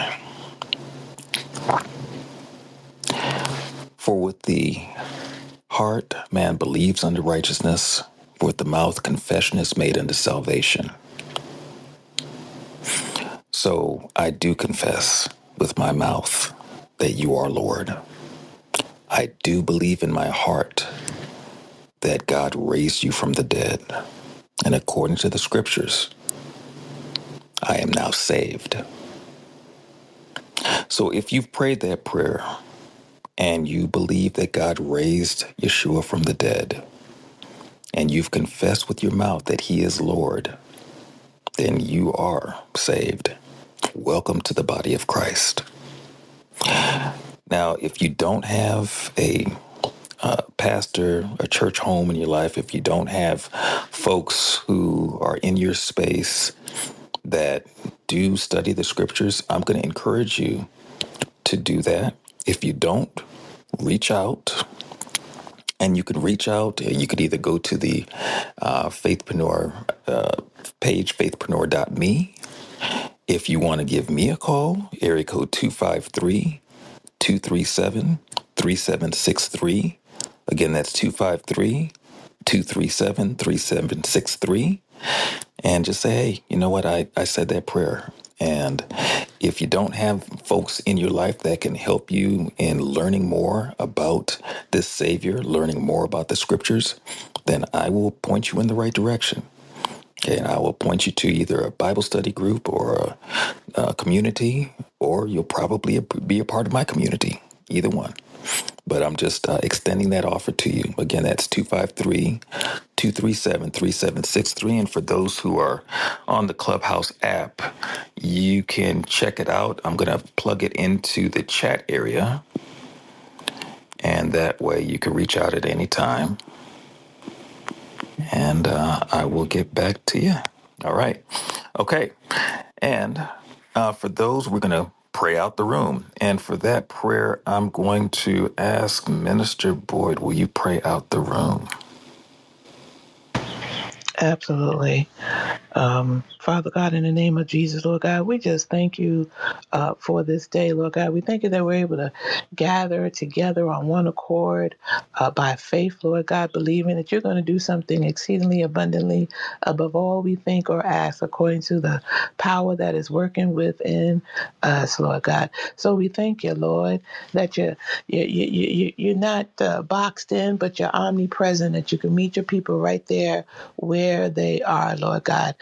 For with the heart man believes unto righteousness, for with the mouth confession is made unto salvation. So I do confess with my mouth that you are Lord. I do believe in my heart that God raised you from the dead. And according to the scriptures, I am now saved. So if you've prayed that prayer and you believe that God raised Yeshua from the dead, and you've confessed with your mouth that he is Lord, then you are saved. Welcome to the body of Christ. Now, if you don't have a pastor, a church home in your life, if you don't have folks who are in your space that do study the scriptures, I'm going to encourage you to do that. If you don't, reach out. And you can reach out. You could either go to the Faithpreneur page, faithpreneur.me. If you want to give me a call, area code 253-237-3763. Again, that's 253-237-3763. And just say, hey, you know what? I said that prayer. And if you don't have folks in your life that can help you in learning more about this Savior, learning more about the scriptures, then I will point you in the right direction. Okay, and I will point you to either a Bible study group or a community, or you'll probably be a part of my community, either one. But I'm just extending that offer to you. Again, that's 253-237-3763. And for those who are on the Clubhouse app, you can check it out. I'm going to plug it into the chat area. And that way you can reach out at any time. And I will get back to you. All right. Okay. And for those, we're going to pray out the room. And for that prayer, I'm going to ask Minister Boyd, will you pray out the room? Absolutely. Father God, in the name of Jesus, Lord God, we just thank you for this day, Lord God. We thank you that we're able to gather together on one accord by faith, Lord God, believing that you're going to do something exceedingly abundantly above all we think or ask, according to the power that is working within us, Lord God. So we thank you, Lord, that you're not boxed in, but you're omnipresent, that you can meet your people right there where they are, Lord God.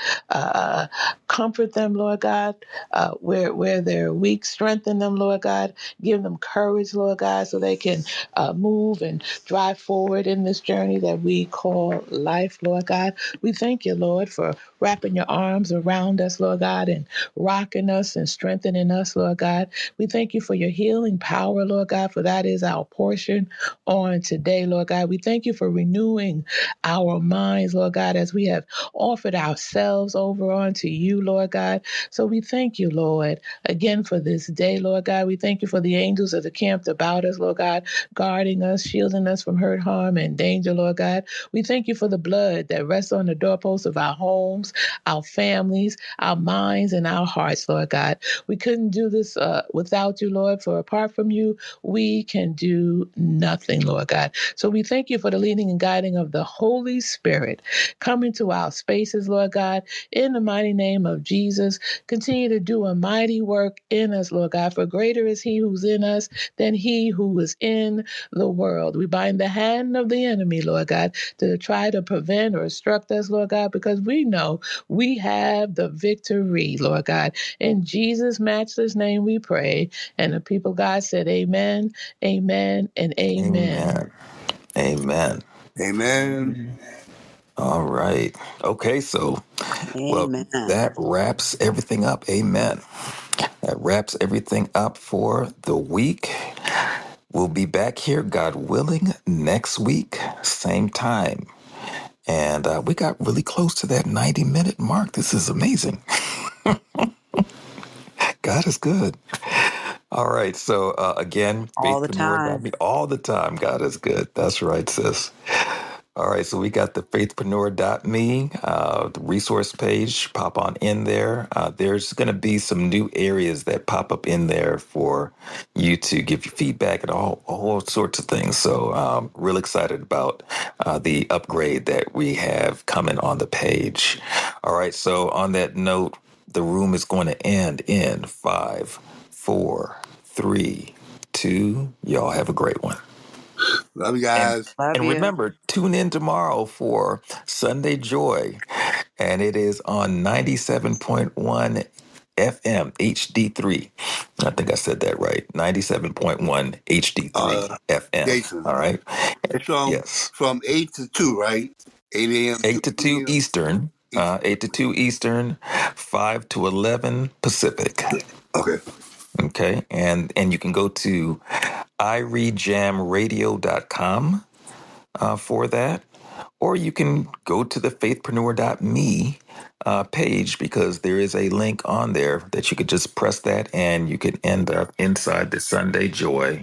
Comfort them, Lord God, where they're weak. Strengthen them, Lord God. Give them courage, Lord God, so they can move and drive forward in this journey that we call life, Lord God. We thank you, Lord, for wrapping your arms around us, Lord God, and rocking us and strengthening us, Lord God. We thank you for your healing power, Lord God, for that is our portion on today, Lord God. We thank you for renewing our minds, Lord God, as we have offered ourselves over unto you, Lord God. So we thank you, Lord, again for this day, Lord God. We thank you for the angels that are camped about us, Lord God, guarding us, shielding us from hurt, harm, and danger, Lord God. We thank you for the blood that rests on the doorposts of our homes, our families, our minds, and our hearts, Lord God. We couldn't do this without you, Lord, for apart from you, we can do nothing, Lord God. So we thank you for the leading and guiding of the Holy Spirit. Come into our spaces, Lord God, in the mighty name of Jesus. Continue to do a mighty work in us, Lord God, for greater is he who's in us than he who is in the world. We bind the hand of the enemy, Lord God, to try to prevent or obstruct us, Lord God, because we know we have the victory, Lord God. In Jesus' matchless name we pray. And the people of God said, amen, amen, and amen. Amen. Amen. Amen. All right. Okay, so, well, Amen. that wraps everything up. Amen. That wraps everything up for the week. We'll be back here, God willing, next week, same time. And we got really close to that 90-minute mark. This is amazing. God is good. All right. So, again, All the time. faithpreneur.me. All the time, God is good. That's right, sis. All right, so we got the faithpreneur.me, the resource page. Pop on in there. There's going to be some new areas that pop up in there for you to give your feedback and all sorts of things. So real excited about the upgrade that we have coming on the page. All right, so on that note, the room is going to end in 5, 4, 3, 2. Y'all have a great one. Love you guys. Love And you. remember, tune in tomorrow for Sunday Joy. And it is on 97.1 FM HD3. I think I said that right. 97.1 HD3 FM. Jason, All right. it's Yes. from 8 to 2, right? 8 a.m. 8 to 2 Eastern. 8 to 2 Eastern, 5 to 11 Pacific. Okay. Okay. And you can go to ireadjamradio.com for that. Or you can go to the faithpreneur.me page, because there is a link on there that you could just press that and you could end up inside the Sunday Joy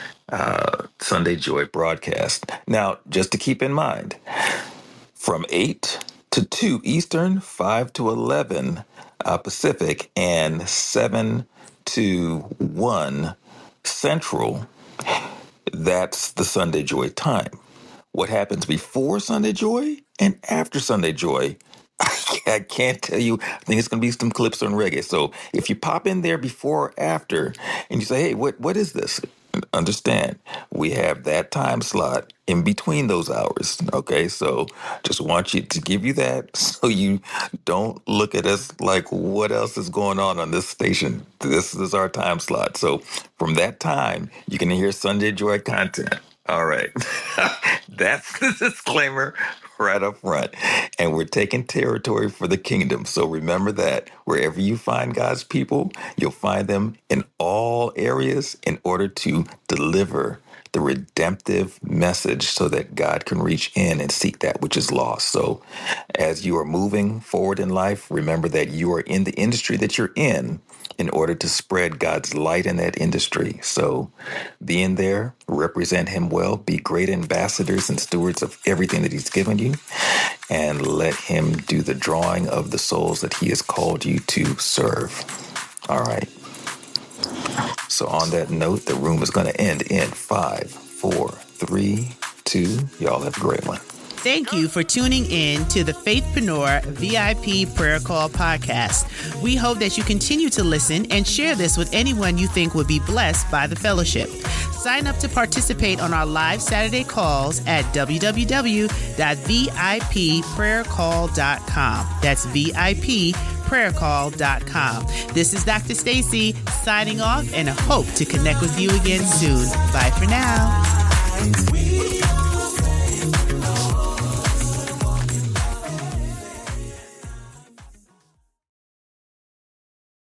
broadcast. Now, just to keep in mind, from 8 to 2 Eastern, 5 to 11 Pacific, and 7 to 1 Central, that's the Sunday Joy time. What happens before Sunday Joy and after Sunday Joy, I can't tell you. I think it's going to be some clips on reggae. So if you pop in there before or after and you say, hey, what is this? Understand, we have that time slot in between those hours. Okay, so just want you to give you that so you don't look at us like, what else is going on this station? This is our time slot. So from that time, you can hear Sunday Joy content. All right. That's the disclaimer right up front. And we're taking territory for the kingdom. So remember that wherever you find God's people, you'll find them in all areas in order to deliver the redemptive message so that God can reach in and seek that which is lost. So as you are moving forward in life, remember that you are in the industry that you're in order to spread God's light in that industry. So be in there, represent him well, be great ambassadors and stewards of everything that he's given you, and let him do the drawing of the souls that he has called you to serve. All right. So on that note, the room is going to end in 5, 4, 3, 2. Y'all have a great one. Thank you for tuning in to the Faithpreneur VIP Prayer Call podcast. We hope that you continue to listen and share this with anyone you think would be blessed by the fellowship. Sign up to participate on our live Saturday calls at www.vipprayercall.com. That's VIPprayercall.com. This is Dr. Stacy signing off, and hope to connect with you again soon. Bye for now.